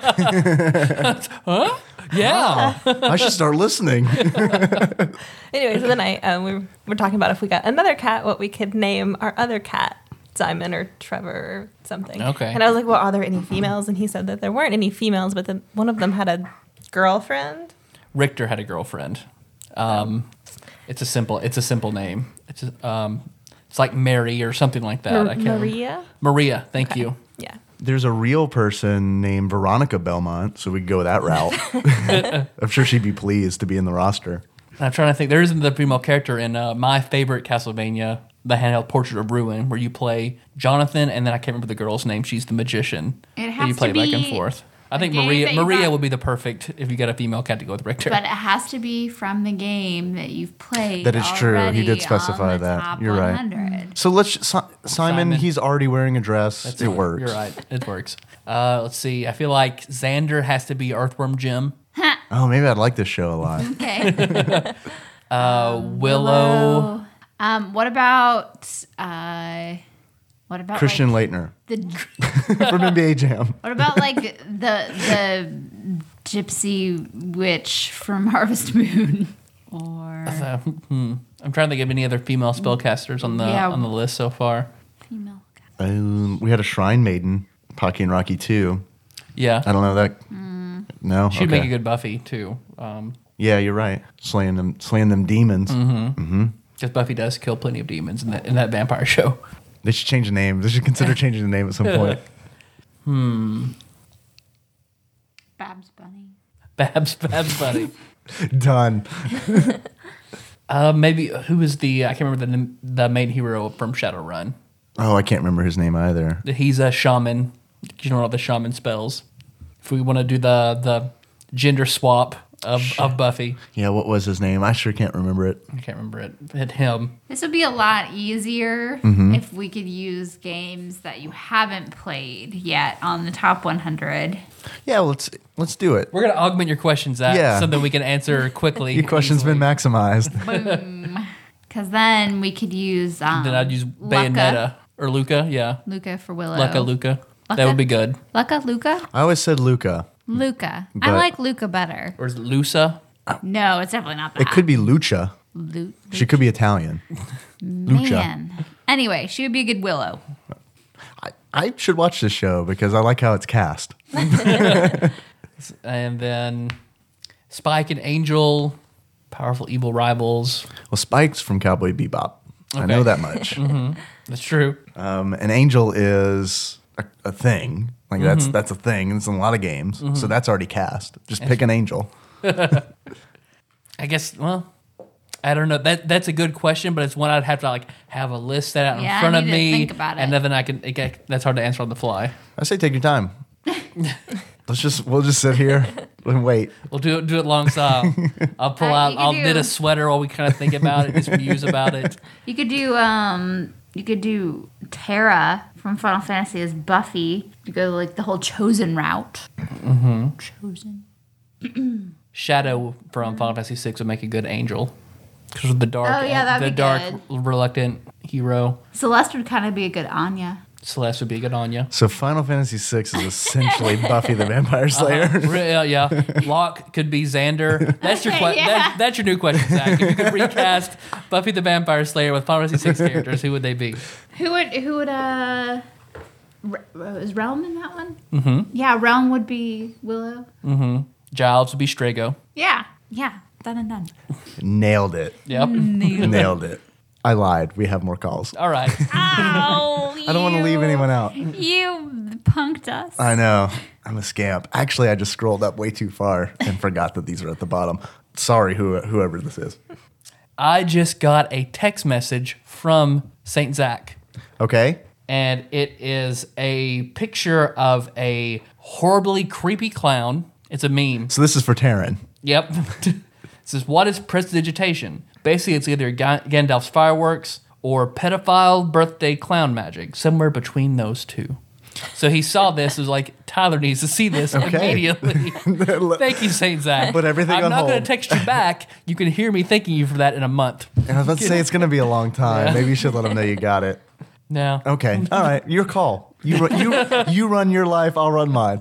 Speaker 2: Huh? Yeah.
Speaker 3: I should start listening.
Speaker 4: Anyway, so then I um, we were, were talking about if we got another cat, what we could name our other cat, Simon or Trevor or something.
Speaker 2: Okay.
Speaker 4: And I was like, well, are there any females? And he said that there weren't any females, but then one of them had a girlfriend.
Speaker 2: Richter had a girlfriend. Um, it's a simple. It's a simple name. It's a, um, it's like Mary or something like that.
Speaker 4: Mar-
Speaker 2: I can't
Speaker 4: Maria?
Speaker 2: Remember. Maria. Thank
Speaker 4: Okay.
Speaker 2: you.
Speaker 4: Yeah.
Speaker 3: There's a real person named Veronica Belmont, so we could go that route. I'm sure she'd be pleased to be in the roster.
Speaker 2: I'm trying to think. There isn't the female character in uh, my favorite Castlevania, the handheld Portrait of Ruin, where you play Jonathan, and then I can't remember the girl's name. She's the magician.
Speaker 1: It
Speaker 2: that
Speaker 1: has
Speaker 2: you play
Speaker 1: to
Speaker 2: back and
Speaker 1: be-
Speaker 2: forth. I think
Speaker 1: game
Speaker 2: Maria
Speaker 1: that you
Speaker 2: Maria
Speaker 1: got-
Speaker 2: would be the perfect if you got a female cat to go with Richter.
Speaker 1: But it has to be from the game that you've played.
Speaker 3: That is true. He
Speaker 1: already
Speaker 3: did specify
Speaker 1: on the
Speaker 3: that.
Speaker 1: top
Speaker 3: You're right.
Speaker 1: one hundred.
Speaker 3: So let's Si- Simon,
Speaker 2: Simon.
Speaker 3: He's already wearing a dress.
Speaker 2: That's
Speaker 3: it
Speaker 2: fine.
Speaker 3: works.
Speaker 2: You're right. It works. Uh, let's see. I feel like Xander has to be Earthworm Jim.
Speaker 3: Oh, maybe I'd like this show a lot.
Speaker 1: Okay.
Speaker 2: Uh, Willow.
Speaker 1: Um, what about uh, what about
Speaker 3: Christian
Speaker 1: like,
Speaker 3: Leitner
Speaker 1: the
Speaker 3: from N B A Jam.
Speaker 1: what about like the the gypsy witch from Harvest Moon or
Speaker 2: Uh, hmm. I'm trying to think of any other female spellcasters on the
Speaker 1: Yeah.
Speaker 2: on the list so far.
Speaker 1: female?
Speaker 3: Um, we had a Shrine Maiden, Pocky and Rocky two.
Speaker 2: Yeah,
Speaker 3: I don't know that. No,
Speaker 2: she'd
Speaker 3: okay.
Speaker 2: make a good Buffy too. Um,
Speaker 3: Yeah, you're right. Slaying them, slaying them demons.
Speaker 2: Mm-hmm. Because Buffy does kill plenty of demons in that in that vampire show.
Speaker 3: They should change the name. They should consider changing the name at some point.
Speaker 2: Hmm.
Speaker 1: Babs Bunny.
Speaker 2: Babs Babs Bunny.
Speaker 3: Done.
Speaker 2: Uh, maybe who is the I can't remember the the main hero from Shadowrun.
Speaker 3: Oh, I can't remember his name either.
Speaker 2: He's a shaman. You know all the shaman spells. If we want to do the the gender swap of, of Buffy,
Speaker 3: Yeah, what was his name? I sure can't remember it.
Speaker 2: I can't remember it. Hit him.
Speaker 1: This would be a lot easier
Speaker 3: Mm-hmm.
Speaker 1: if we could use games that you haven't played yet on the top one hundred.
Speaker 3: Yeah, well, let's let's do it.
Speaker 2: We're gonna augment your questions, Zach,
Speaker 3: Yeah.
Speaker 2: so that we can answer quickly.
Speaker 3: Your question's been maximized.
Speaker 1: Boom. Because then we could use. Um,
Speaker 2: Then I'd use Bayonetta or Luca. Yeah,
Speaker 1: Luca for Willow.
Speaker 2: Luca, Luca. That
Speaker 1: Luca?
Speaker 2: would be good.
Speaker 1: Luca, Luca?
Speaker 3: I always said Luca.
Speaker 1: Luca. I
Speaker 3: But-
Speaker 1: like Luca better.
Speaker 2: Or is it Lusa?
Speaker 1: No, it's definitely not that.
Speaker 3: It could be Lucha.
Speaker 1: Lu-
Speaker 3: She could be Italian. Lucha.
Speaker 1: Man. Anyway, she would be a good Willow.
Speaker 3: I, I should watch this show because I like how it's cast.
Speaker 2: And then Spike and Angel, powerful evil rivals.
Speaker 3: Well, Spike's from Cowboy Bebop. I know
Speaker 2: Okay.
Speaker 3: that much.
Speaker 2: That's true.
Speaker 3: Um, an angel is a, a thing. Like
Speaker 2: Mm-hmm.
Speaker 3: that's that's a thing. It's in a lot of games. So that's already cast. Just pick an angel.
Speaker 2: I guess. Well, I don't know. That that's a good question, but it's one I'd have to like have a list set out
Speaker 1: Yeah,
Speaker 2: in front
Speaker 1: I
Speaker 2: of
Speaker 1: need to
Speaker 2: me,
Speaker 1: think about
Speaker 2: and
Speaker 1: it.
Speaker 2: then I can. It, get- that's hard to answer on the fly.
Speaker 3: I say take your time. Let's just we'll just sit here and wait.
Speaker 2: We'll do it. Do it long style. I'll pull
Speaker 1: Uh,
Speaker 2: out.
Speaker 1: you could
Speaker 2: I'll
Speaker 1: do-
Speaker 2: knit a sweater while we kind of think about it, just muse about it.
Speaker 1: You could do um you could do Terra from Final Fantasy as Buffy. You go like the whole chosen route. Mm-hmm. Chosen.
Speaker 2: Shadow from Final Fantasy six would make a good angel because of the dark.
Speaker 1: Oh, yeah, that'd
Speaker 2: the
Speaker 1: be
Speaker 2: dark,
Speaker 1: good.
Speaker 2: reluctant hero.
Speaker 1: Celeste would kind of be a good Anya.
Speaker 2: Celeste would be a good Anya.
Speaker 3: So Final Fantasy six is essentially Buffy the Vampire Slayer.
Speaker 2: Re- yeah, yeah. Locke could be Xander. That's your que-
Speaker 1: Yeah.
Speaker 2: that, that's your new question, Zach. If you could recast Buffy the Vampire Slayer with Final Fantasy six characters, who would they be?
Speaker 1: Who would who would uh Re- is Realm in that one? Mm-hmm. Yeah, Realm would be Willow.
Speaker 2: Giles would be Strago.
Speaker 1: Yeah, yeah, done and done.
Speaker 3: Nailed it.
Speaker 2: Yep.
Speaker 3: Nailed it. I lied. We have more calls.
Speaker 2: All right.
Speaker 1: Oh,
Speaker 3: I don't want to leave anyone out.
Speaker 1: You punked us.
Speaker 3: I know. I'm a scamp. Actually, I just scrolled up way too far and forgot that these are at the bottom. Sorry, who, whoever this is.
Speaker 2: I just got a text message from Saint Zach,
Speaker 3: Okay.
Speaker 2: and it is a picture of a horribly creepy clown. It's a meme.
Speaker 3: So this is for Taryn.
Speaker 2: Yep. It says, what is prestidigitation? Basically, it's either Ga- Gandalf's fireworks or pedophile birthday clown magic, somewhere between those two. So he saw this, was like, Tyler needs to see this
Speaker 3: Okay.
Speaker 2: immediately. Thank you, Saint Zach.
Speaker 3: Put everything
Speaker 2: I'm
Speaker 3: on
Speaker 2: not going
Speaker 3: hold.
Speaker 2: to text you back. You can hear me thanking you for that in a month.
Speaker 3: And I was about to say it's going to be a long time.
Speaker 2: Yeah.
Speaker 3: Maybe you should let them know you got it.
Speaker 2: No.
Speaker 3: Okay. All right. Your call. You ru- you you run your life. I'll run mine.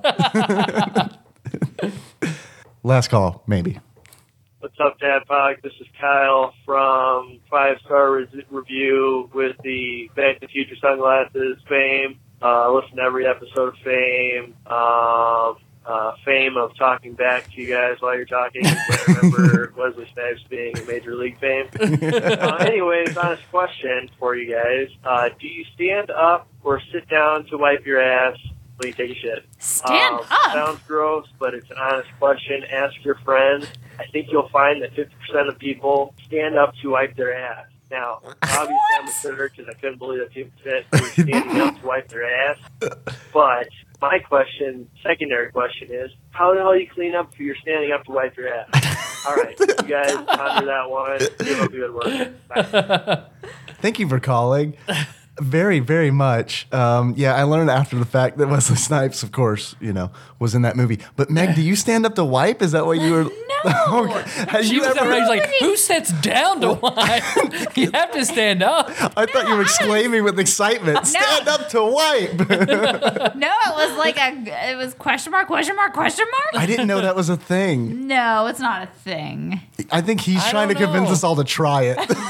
Speaker 3: Last call, maybe.
Speaker 11: What's up, Dad Pog? This is Kyle from Five Star Re- Review with the Back to the Future Sunglasses fame. Uh, listen to every episode of Fame. Um, uh, fame of talking back to you guys while you're talking. I remember Wesley Snipes being a Major League fame. uh, anyways, honest question for you guys. Uh, do you stand up or sit down to wipe your ass when you take a shit?
Speaker 1: Stand
Speaker 11: Um,
Speaker 1: up.
Speaker 11: Sounds gross, but it's an honest question. Ask your friends. I think you'll find that fifty percent of people stand up to wipe their ass. Now, obviously I'm a sinner because I couldn't believe that people said they were standing up to wipe their ass. But my question, secondary question is, how the hell do you clean up if you're standing up to wipe your ass? All right, you guys ponder that one. Keep up the good work. Bye.
Speaker 3: Thank you for calling. Very, very much. Um, yeah, I learned after the fact that Wesley Snipes, of course, you know, was in that movie. But Meg, do you stand up to wipe? Is that what you were?
Speaker 1: No.
Speaker 3: Okay. Have
Speaker 2: She
Speaker 3: you
Speaker 2: was
Speaker 3: ever?
Speaker 2: outraged, like, who sits down to wipe? You have to stand up.
Speaker 3: I thought you were exclaiming with excitement. Stand up to wipe.
Speaker 1: No, it was like a. It was question mark, question mark, question mark.
Speaker 3: I didn't know that was a thing.
Speaker 1: No, it's not a thing.
Speaker 3: I think he's
Speaker 2: I
Speaker 3: trying to
Speaker 2: don't
Speaker 3: convince
Speaker 2: know.
Speaker 3: us all to try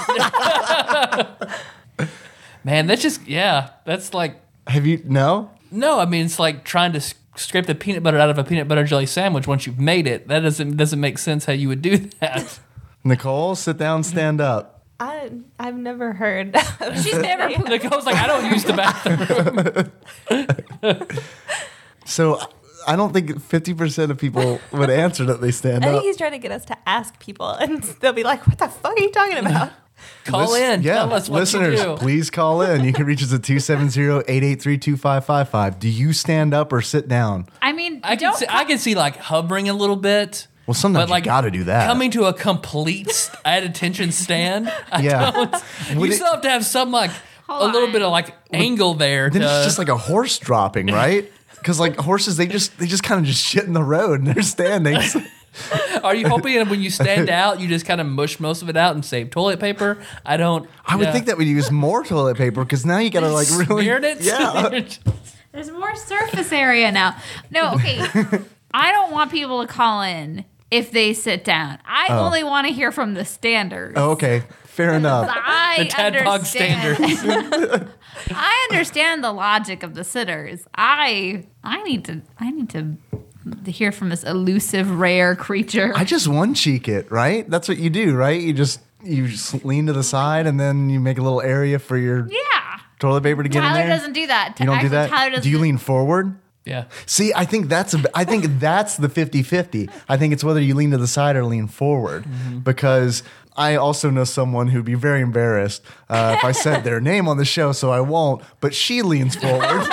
Speaker 3: it.
Speaker 2: Man, that's just, yeah, that's like,
Speaker 3: Have you? No.
Speaker 2: no, I mean, it's like trying to s- scrape the peanut butter out of a peanut butter jelly sandwich once you've made it. That doesn't doesn't make sense how you would do that.
Speaker 3: Nicole, sit down, stand up.
Speaker 4: I I've never heard.
Speaker 1: She's never.
Speaker 2: Nicole's like, I don't use the bathroom.
Speaker 3: So I don't think fifty percent of people would answer that they stand
Speaker 4: I
Speaker 3: up.
Speaker 4: think he's trying to get us to ask people, and they'll be like, "What the fuck are you talking about?"
Speaker 2: Call
Speaker 3: Lis-
Speaker 2: in.
Speaker 3: Yeah,
Speaker 2: Tell us what
Speaker 3: listeners,
Speaker 2: you do.
Speaker 3: please call in. You can reach us at two seven zero, eight eight three, two five five five. Do you stand up or sit down?
Speaker 1: I mean,
Speaker 2: I can
Speaker 1: don't.
Speaker 2: see, I can see like hovering a little bit.
Speaker 3: Well, sometimes
Speaker 2: But like
Speaker 3: you got to do that.
Speaker 2: Coming to a complete st- at attention stand. I
Speaker 3: Yeah.
Speaker 2: don't. You
Speaker 3: Would it-
Speaker 2: still have to have some like
Speaker 1: Hold
Speaker 2: a little
Speaker 1: on.
Speaker 2: bit of like angle there.
Speaker 3: Then
Speaker 2: to,
Speaker 3: it's just like a horse dropping, right? Because like horses, they just they just kind of just shit in the road and they're standing.
Speaker 2: Are you hoping that when you stand out, you just kind of mush most of it out and save toilet paper? I don't.
Speaker 3: I would
Speaker 2: yeah.
Speaker 3: think that we use more toilet paper because now you got to like really.
Speaker 2: Smeared it.
Speaker 3: Yeah.
Speaker 1: There's more surface area now. No, okay. I don't want people to call in if they sit down. I
Speaker 3: Oh.
Speaker 1: only want to hear from the standards.
Speaker 3: Oh, okay, fair enough.
Speaker 1: I
Speaker 2: The Tadpog
Speaker 1: understand.
Speaker 2: standards.
Speaker 1: I understand the logic of the sitters. I I need to I need to, to hear from this elusive rare creature.
Speaker 3: I just one cheek it, right? That's what you do, right? You just you just lean to the side and then you make a little area for your
Speaker 1: yeah.
Speaker 3: toilet paper to get
Speaker 1: Tyler
Speaker 3: in there.
Speaker 1: doesn't do that.
Speaker 3: You don't
Speaker 1: Actually,
Speaker 3: do that.
Speaker 1: Tyler doesn't
Speaker 3: Do you lean forward?
Speaker 2: Yeah.
Speaker 3: See, I think that's a, I think that's the fifty-fifty. I think it's whether you lean to the side or lean forward
Speaker 1: Mm-hmm.
Speaker 3: because I also know someone who'd be very embarrassed uh, if I said their name on the show, so I won't. But she leans forward.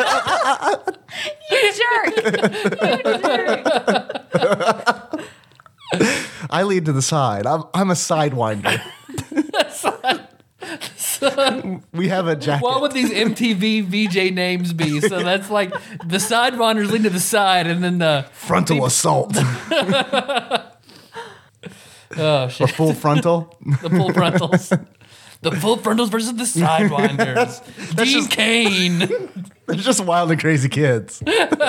Speaker 1: You jerk. You jerk.
Speaker 3: I lean to the side. I'm I'm a sidewinder. We have a jacket.
Speaker 2: What would these M T V V J names be? So that's like the sidewinders lean to the side, and then the
Speaker 3: Frontal assault.
Speaker 2: oh
Speaker 3: Or
Speaker 2: shit,
Speaker 3: full frontal.
Speaker 2: the full frontals, the full frontals versus the sidewinders. Dean
Speaker 3: just-
Speaker 2: Kane,
Speaker 3: They're just wild and crazy kids.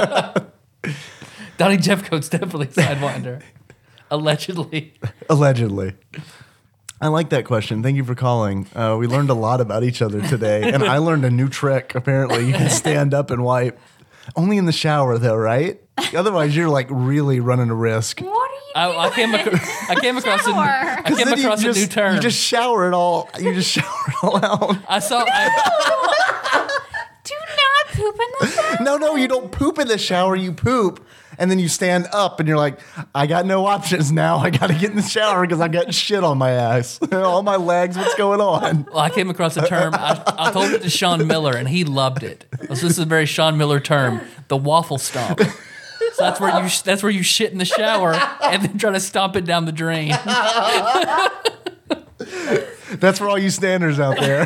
Speaker 2: Donnie Jeffcoat's definitely sidewinder, allegedly.
Speaker 3: Allegedly. I like that question. Thank you for calling. Uh, we learned a lot about each other today, and I learned a new trick. Apparently, you can stand up and wipe. Only in the shower, though, right? Otherwise, you're like really running a risk.
Speaker 1: What are you
Speaker 2: I,
Speaker 1: doing?
Speaker 2: I came across. I came across a.
Speaker 1: Shower.
Speaker 2: I came
Speaker 3: Then you
Speaker 2: across a
Speaker 3: just,
Speaker 2: new term.
Speaker 3: You just shower it all. You just shower it all out.
Speaker 2: I saw. I,
Speaker 1: Do not poop in the shower.
Speaker 3: No, no, you don't poop in the shower. You poop, and then you stand up, and you're like, I got no options now. I got to get in the shower because I got shit on my ass, all my legs. What's going on?
Speaker 2: well, I came across a term. I, I told it to Sean Miller, and he loved it. So this is a very Sean Miller term: the waffle stomp. So that's where you that's where you shit in the shower and then try to stomp it down the drain.
Speaker 3: That's for all you standers out there.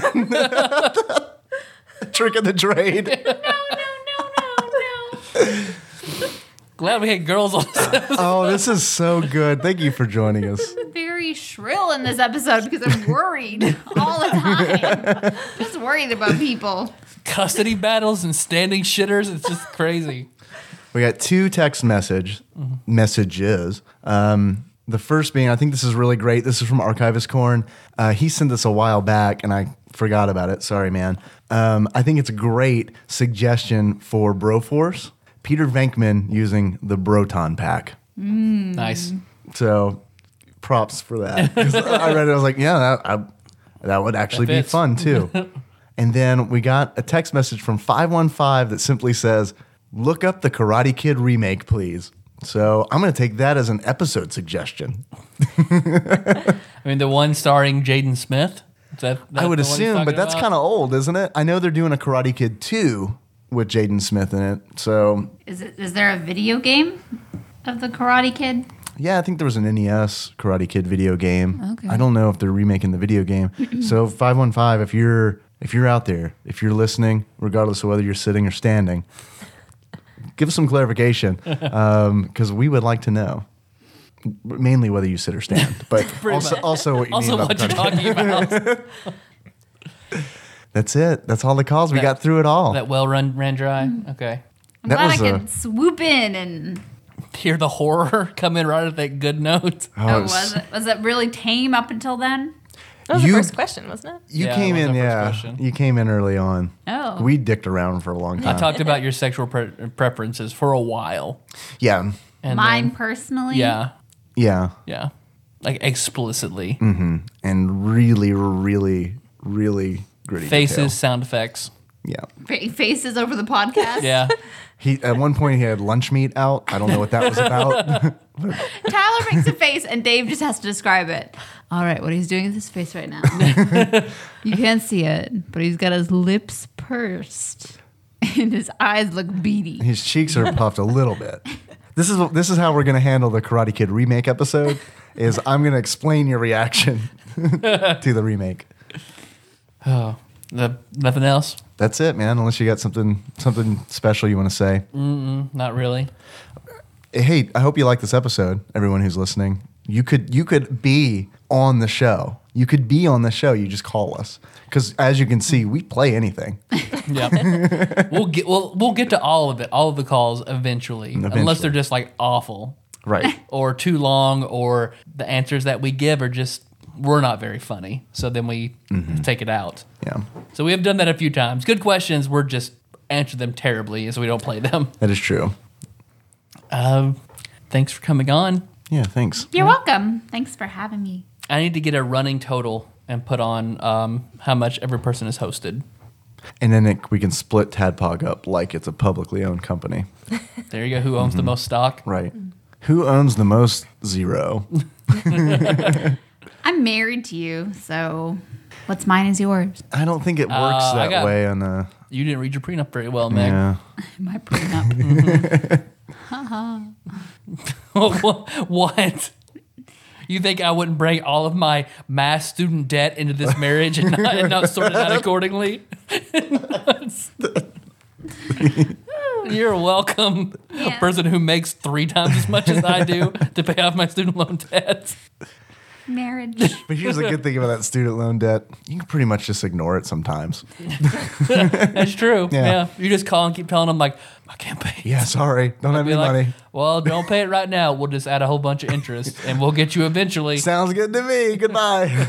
Speaker 3: Trick of the trade.
Speaker 1: No, no, no, no, no.
Speaker 2: Glad we had girls on this.
Speaker 3: Oh, this is so good. Thank you for joining us.
Speaker 1: Very shrill in this episode because I'm worried all the time. Just worried about people.
Speaker 2: Custody battles and standing shitters. It's just crazy.
Speaker 3: We got two text message messages. Um, the first being, I think this is really great. This is from Archivist Corn. Uh, he sent this a while back, and I forgot about it. Sorry, man. Um, I think it's a great suggestion for Broforce. Peter Venkman using the Broton pack.
Speaker 2: Nice.
Speaker 3: So, props for that. 'Cause I read it. I was like, yeah, that, I, that would actually
Speaker 2: That
Speaker 3: be
Speaker 2: fits.
Speaker 3: fun too. And then we got a text message from five one five that simply says, look up the Karate Kid remake, please. So I'm going to take that as an episode suggestion.
Speaker 2: I mean, the one starring Jaden Smith. Is that,
Speaker 3: I would
Speaker 2: that's the one he's
Speaker 3: assume, but
Speaker 2: talking
Speaker 3: that's
Speaker 2: about?
Speaker 3: kind of old, isn't it? I know they're doing a Karate Kid two, with Jaden Smith in it. So
Speaker 1: Is it? Is there a video game of the Karate Kid?
Speaker 3: yeah, I think there was an N E S Karate Kid video game.
Speaker 1: Okay.
Speaker 3: I don't know if they're remaking the video game. So five one five, if you're if you're out there, if you're listening, regardless of whether you're sitting or standing, give us some clarification because um, we would like to know. Mainly whether you sit or stand, but also, also what you
Speaker 2: Also
Speaker 3: mean about
Speaker 2: what
Speaker 3: the
Speaker 2: you're
Speaker 3: Karate Kid.
Speaker 2: talking about.
Speaker 3: That's it. That's all the calls. We
Speaker 2: That-
Speaker 3: got through it all.
Speaker 2: That well run ran dry. Okay.
Speaker 1: I'm
Speaker 3: That
Speaker 1: glad
Speaker 3: was
Speaker 1: I
Speaker 3: a-
Speaker 1: could swoop in and.
Speaker 2: Hear the horror come in right at that good note.
Speaker 3: Oh,
Speaker 1: Oh,
Speaker 3: it was-
Speaker 1: was it? Was it really tame up until then?
Speaker 4: That was
Speaker 3: You-
Speaker 4: the first question, wasn't it?
Speaker 3: You
Speaker 2: Yeah,
Speaker 3: came
Speaker 2: that was
Speaker 3: in,
Speaker 2: our first
Speaker 3: yeah.
Speaker 2: question.
Speaker 3: You came in early on.
Speaker 1: Oh.
Speaker 3: We dicked around for a long
Speaker 2: I
Speaker 3: time.
Speaker 2: talked about your sexual pre- preferences for a while.
Speaker 3: yeah,
Speaker 2: And
Speaker 1: Mine
Speaker 2: then-
Speaker 1: personally.
Speaker 2: yeah,
Speaker 3: yeah,
Speaker 2: yeah, like explicitly.
Speaker 3: and really, really, really gritty
Speaker 2: Faces,
Speaker 3: detail.
Speaker 2: sound effects.
Speaker 3: Yeah,
Speaker 1: Fa- Faces over the podcast.
Speaker 2: Yeah,
Speaker 3: he at one point he had lunch meat out. I don't know what that was about.
Speaker 1: Tyler makes a face and Dave just has to describe it. All right, what he's doing with his face right now. You can't see it, but he's got his lips pursed and his eyes look beady.
Speaker 3: His cheeks are puffed a little bit. This is this is how we're gonna handle the Karate Kid remake episode. Is I'm gonna explain your reaction to the remake.
Speaker 2: oh, the, nothing else.
Speaker 3: That's it, man. Unless you got something something special you want to say.
Speaker 2: Mm-mm, not really.
Speaker 3: Hey, I hope you like this episode, everyone who's listening. You could you could be on the show. You could be on the show. You just call us. Because as you can see, we play anything.
Speaker 2: Yeah, we'll get we'll we'll get to all of it, all of the calls eventually, unless
Speaker 3: Eventually.
Speaker 2: they're just like awful
Speaker 3: Right.
Speaker 2: or too long, or the answers that we give are just we're not very funny. So then we take it out.
Speaker 3: Yeah.
Speaker 2: So we have done that a few times. Good questions. We're just answer them terribly, so we don't play them.
Speaker 3: That is true.
Speaker 2: Um, thanks for coming on.
Speaker 3: Yeah, thanks.
Speaker 1: You're welcome. Thanks for having me.
Speaker 2: I need to get a running total and put on um, how much every person has hosted.
Speaker 3: And then it, we can split Tadpog up like it's a publicly owned company.
Speaker 2: There you go. Who owns the most stock?
Speaker 3: Right. Who owns the most? Zero.
Speaker 1: I'm married to you, so what's mine is yours.
Speaker 3: I don't think it works
Speaker 2: Uh, I
Speaker 3: that
Speaker 2: got-
Speaker 3: way on a.
Speaker 2: You didn't read your prenup very well, Meg.
Speaker 3: Yeah.
Speaker 1: My prenup.
Speaker 2: What? You think I wouldn't bring all of my mass student debt into this marriage and not, and not sort it out accordingly? You're welcome.
Speaker 1: Yeah.
Speaker 2: A person who makes three times as much as I do to pay off my student loan debt.
Speaker 1: Marriage.
Speaker 3: But here's the good thing about that student loan debt. You can pretty much just ignore it sometimes.
Speaker 2: That's true.
Speaker 3: Yeah.
Speaker 2: Yeah. You just call and keep telling them, like, I can't pay. it."
Speaker 3: Yeah, sorry. Don't have
Speaker 2: Be
Speaker 3: any
Speaker 2: like,
Speaker 3: money.
Speaker 2: well, don't pay it right now. We'll just add a whole bunch of interest and we'll get you eventually.
Speaker 3: Sounds good to me. Goodbye.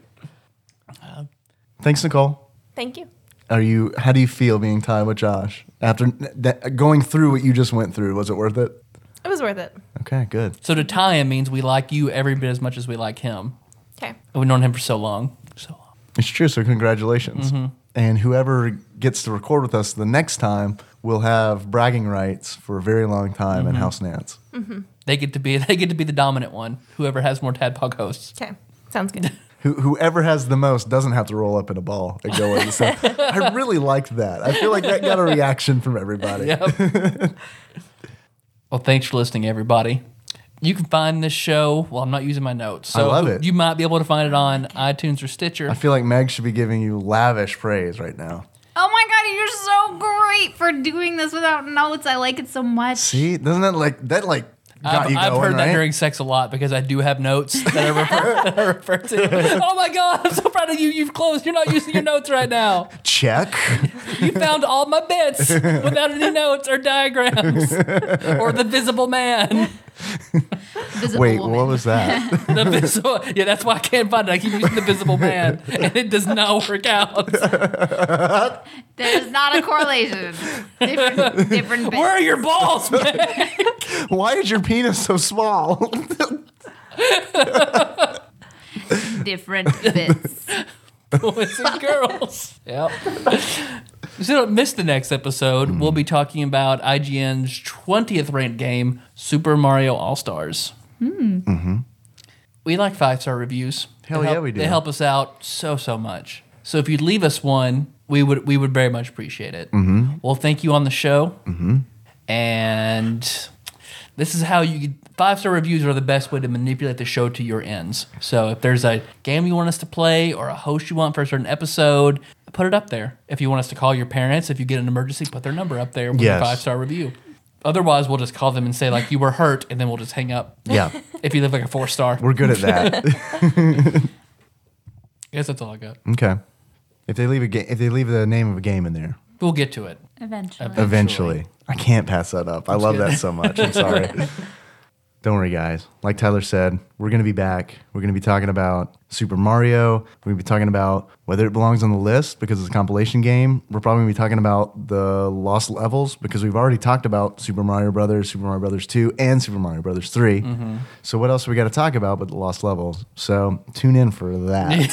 Speaker 3: Thanks, Nicole.
Speaker 4: Thank you.
Speaker 3: Are you? How do you feel being tied with Josh after n- that, going through what you just went through? Was it worth it?
Speaker 4: It was worth it.
Speaker 3: Okay, good.
Speaker 2: So to tie him means we like you every bit as much as we like him.
Speaker 4: Okay.
Speaker 2: And we've known him for so long. So long.
Speaker 3: It's true. So congratulations. And whoever gets to record with us the next time will have bragging rights for a very long time in House Nance.
Speaker 2: They get to be they get to be the dominant one. Whoever has more Tadpog hosts.
Speaker 4: Okay. Sounds good.
Speaker 3: Who, whoever has the most doesn't have to roll up in a ball and go in. So I really liked that. I feel like that got a reaction from everybody.
Speaker 2: Yep. Well, thanks for listening, everybody. You can find this show. Well, I'm not using my notes, so
Speaker 3: I love it.
Speaker 2: you might be able to find it on iTunes or Stitcher.
Speaker 3: I feel like Meg should be giving you lavish praise right now.
Speaker 1: Oh my god, you're so great for doing this without notes. I like it so much.
Speaker 3: See, doesn't that like that like got
Speaker 2: I've,
Speaker 3: you
Speaker 2: I've
Speaker 3: going,
Speaker 2: heard that
Speaker 3: right?
Speaker 2: during sex a lot because I do have notes that I refer, that I refer to. Oh my god, I'm so proud of you. You've closed. You're not using your notes right now.
Speaker 3: Check.
Speaker 2: You found all my bits without any notes or diagrams or the visible man.
Speaker 1: Visible
Speaker 3: Wait,
Speaker 1: woman.
Speaker 3: what was that?
Speaker 2: The visible, yeah, that's why I can't find it. I keep using the visible man, and it does not work out.
Speaker 1: There's not a correlation. Different, different bits.
Speaker 2: Where are your balls, man?
Speaker 3: Why is your penis so small?
Speaker 1: Different bits.
Speaker 2: Boys and girls. Yep. So don't miss the next episode. We'll be talking about I G N's twentieth ranked game, Super Mario All-Stars.
Speaker 3: Mm-hmm.
Speaker 2: We like five-star reviews.
Speaker 3: Hell
Speaker 2: They
Speaker 3: yeah,
Speaker 2: help-
Speaker 3: we do.
Speaker 2: They help us out so, so much. So if you'd leave us one, we would we would very much appreciate it.
Speaker 3: Mm-hmm.
Speaker 2: we'll thank you on the show.
Speaker 3: Mm-hmm.
Speaker 2: And this is how you five-star reviews are the best way to manipulate the show to your ends. So if there's a game you want us to play or a host you want for a certain episode, put it up there. If you want us to call your parents, if you get an emergency, put their number up there with
Speaker 3: Yes.
Speaker 2: a five-star review. Otherwise, we'll just call them and say, like, you were hurt, and then we'll just hang up.
Speaker 3: Yeah.
Speaker 2: If you live like a four-star.
Speaker 3: We're good at that.
Speaker 2: I guess that's all I got.
Speaker 3: Okay. If they leave a ga- if they leave the name of a game in there,
Speaker 2: We'll get to it.
Speaker 1: Eventually.
Speaker 3: eventually. I can't pass that up. I
Speaker 2: That's
Speaker 3: love
Speaker 2: good.
Speaker 3: that so much. I'm sorry. Don't worry, guys. Like Tyler said, we're going to be back. We're going to be talking about Super Mario. We're going to be talking about whether it belongs on the list because it's a compilation game. We're probably going to be talking about the lost levels because we've already talked about Super Mario Brothers, Super Mario Brothers two, and Super Mario Brothers three.
Speaker 2: Mhm.
Speaker 3: So what else we got to talk about but the lost levels? So tune in for that.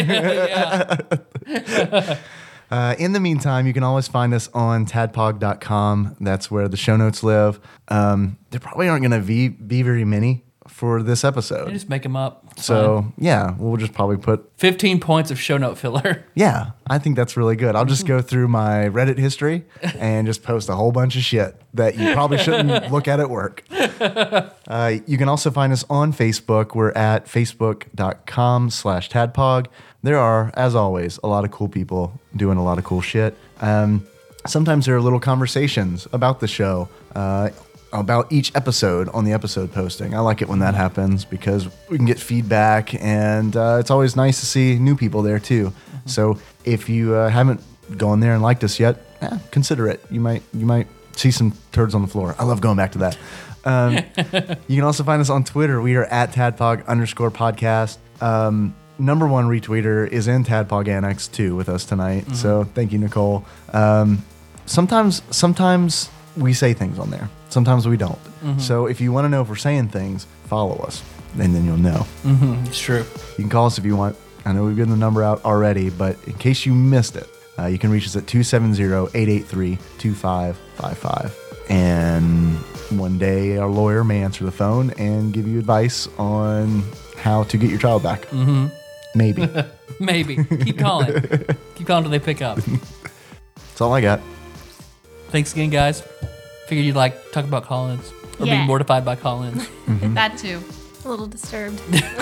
Speaker 2: yeah.
Speaker 3: Uh, in the meantime, you can always find us on tadpog dot com. That's where the show notes live. Um, there probably aren't going to be, be very many for this episode.
Speaker 2: You just make them up. It's
Speaker 3: So,
Speaker 2: fine.
Speaker 3: yeah, we'll just probably put...
Speaker 2: fifteen points of show note filler.
Speaker 3: Yeah, I think that's really good. I'll just go through my Reddit history and just post a whole bunch of shit that you probably shouldn't look at at work. Uh, you can also find us on Facebook. We're at facebook dot com slash tadpog. There are, as always, a lot of cool people doing a lot of cool shit. Um, sometimes there are little conversations about the show, uh, about each episode on the episode posting. I like it when that happens because we can get feedback, and uh, it's always nice to see new people there too. Mm-hmm. So if you uh, haven't gone there and liked us yet, eh, consider it. You might you might see some turds on the floor. I love going back to that. Um, you can also find us on Twitter. We are at tadpog underscore podcast. Um, number one retweeter is in Tadpog Annex two with us tonight.
Speaker 2: Mm-hmm.
Speaker 3: So thank you, Nicole. Um, sometimes sometimes we say things on there. Sometimes we don't.
Speaker 2: Mhm.
Speaker 3: So if you want to know if we're saying things, follow us, and then you'll know.
Speaker 2: Mm-hmm. It's true.
Speaker 3: You can call us if you want. I know we've given the number out already, but in case you missed it, uh, you can reach us at two seven zero, eight eight three, two five five five. And one day our lawyer may answer the phone and give you advice on how to get your child back.
Speaker 2: Mm-hmm.
Speaker 3: Maybe.
Speaker 2: Maybe. Keep calling. Keep calling until they pick up.
Speaker 3: That's all I got.
Speaker 2: Thanks again, guys. Figured you'd like talk about call-ins or
Speaker 1: Yeah.
Speaker 2: be mortified by call-ins.
Speaker 1: That too.
Speaker 4: A little disturbed.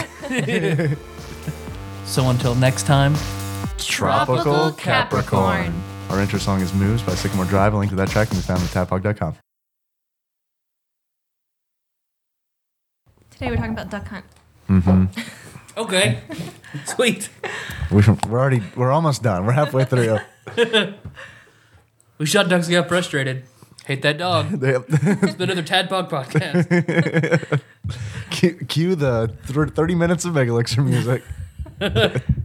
Speaker 2: So until next time,
Speaker 3: Tropical Capricorn. Our intro song is Moves by Sycamore Drive. A link to that track can be found at tadpog dot com.
Speaker 4: Today we're talking about duck hunt.
Speaker 3: Mm-hmm.
Speaker 2: okay, sweet.
Speaker 3: We, we're already, we're almost done. We're halfway through.
Speaker 2: We shot ducks and got frustrated. Hate that dog. It's been another Tadpog podcast.
Speaker 3: cue, cue the thirty minutes of Megalixer music.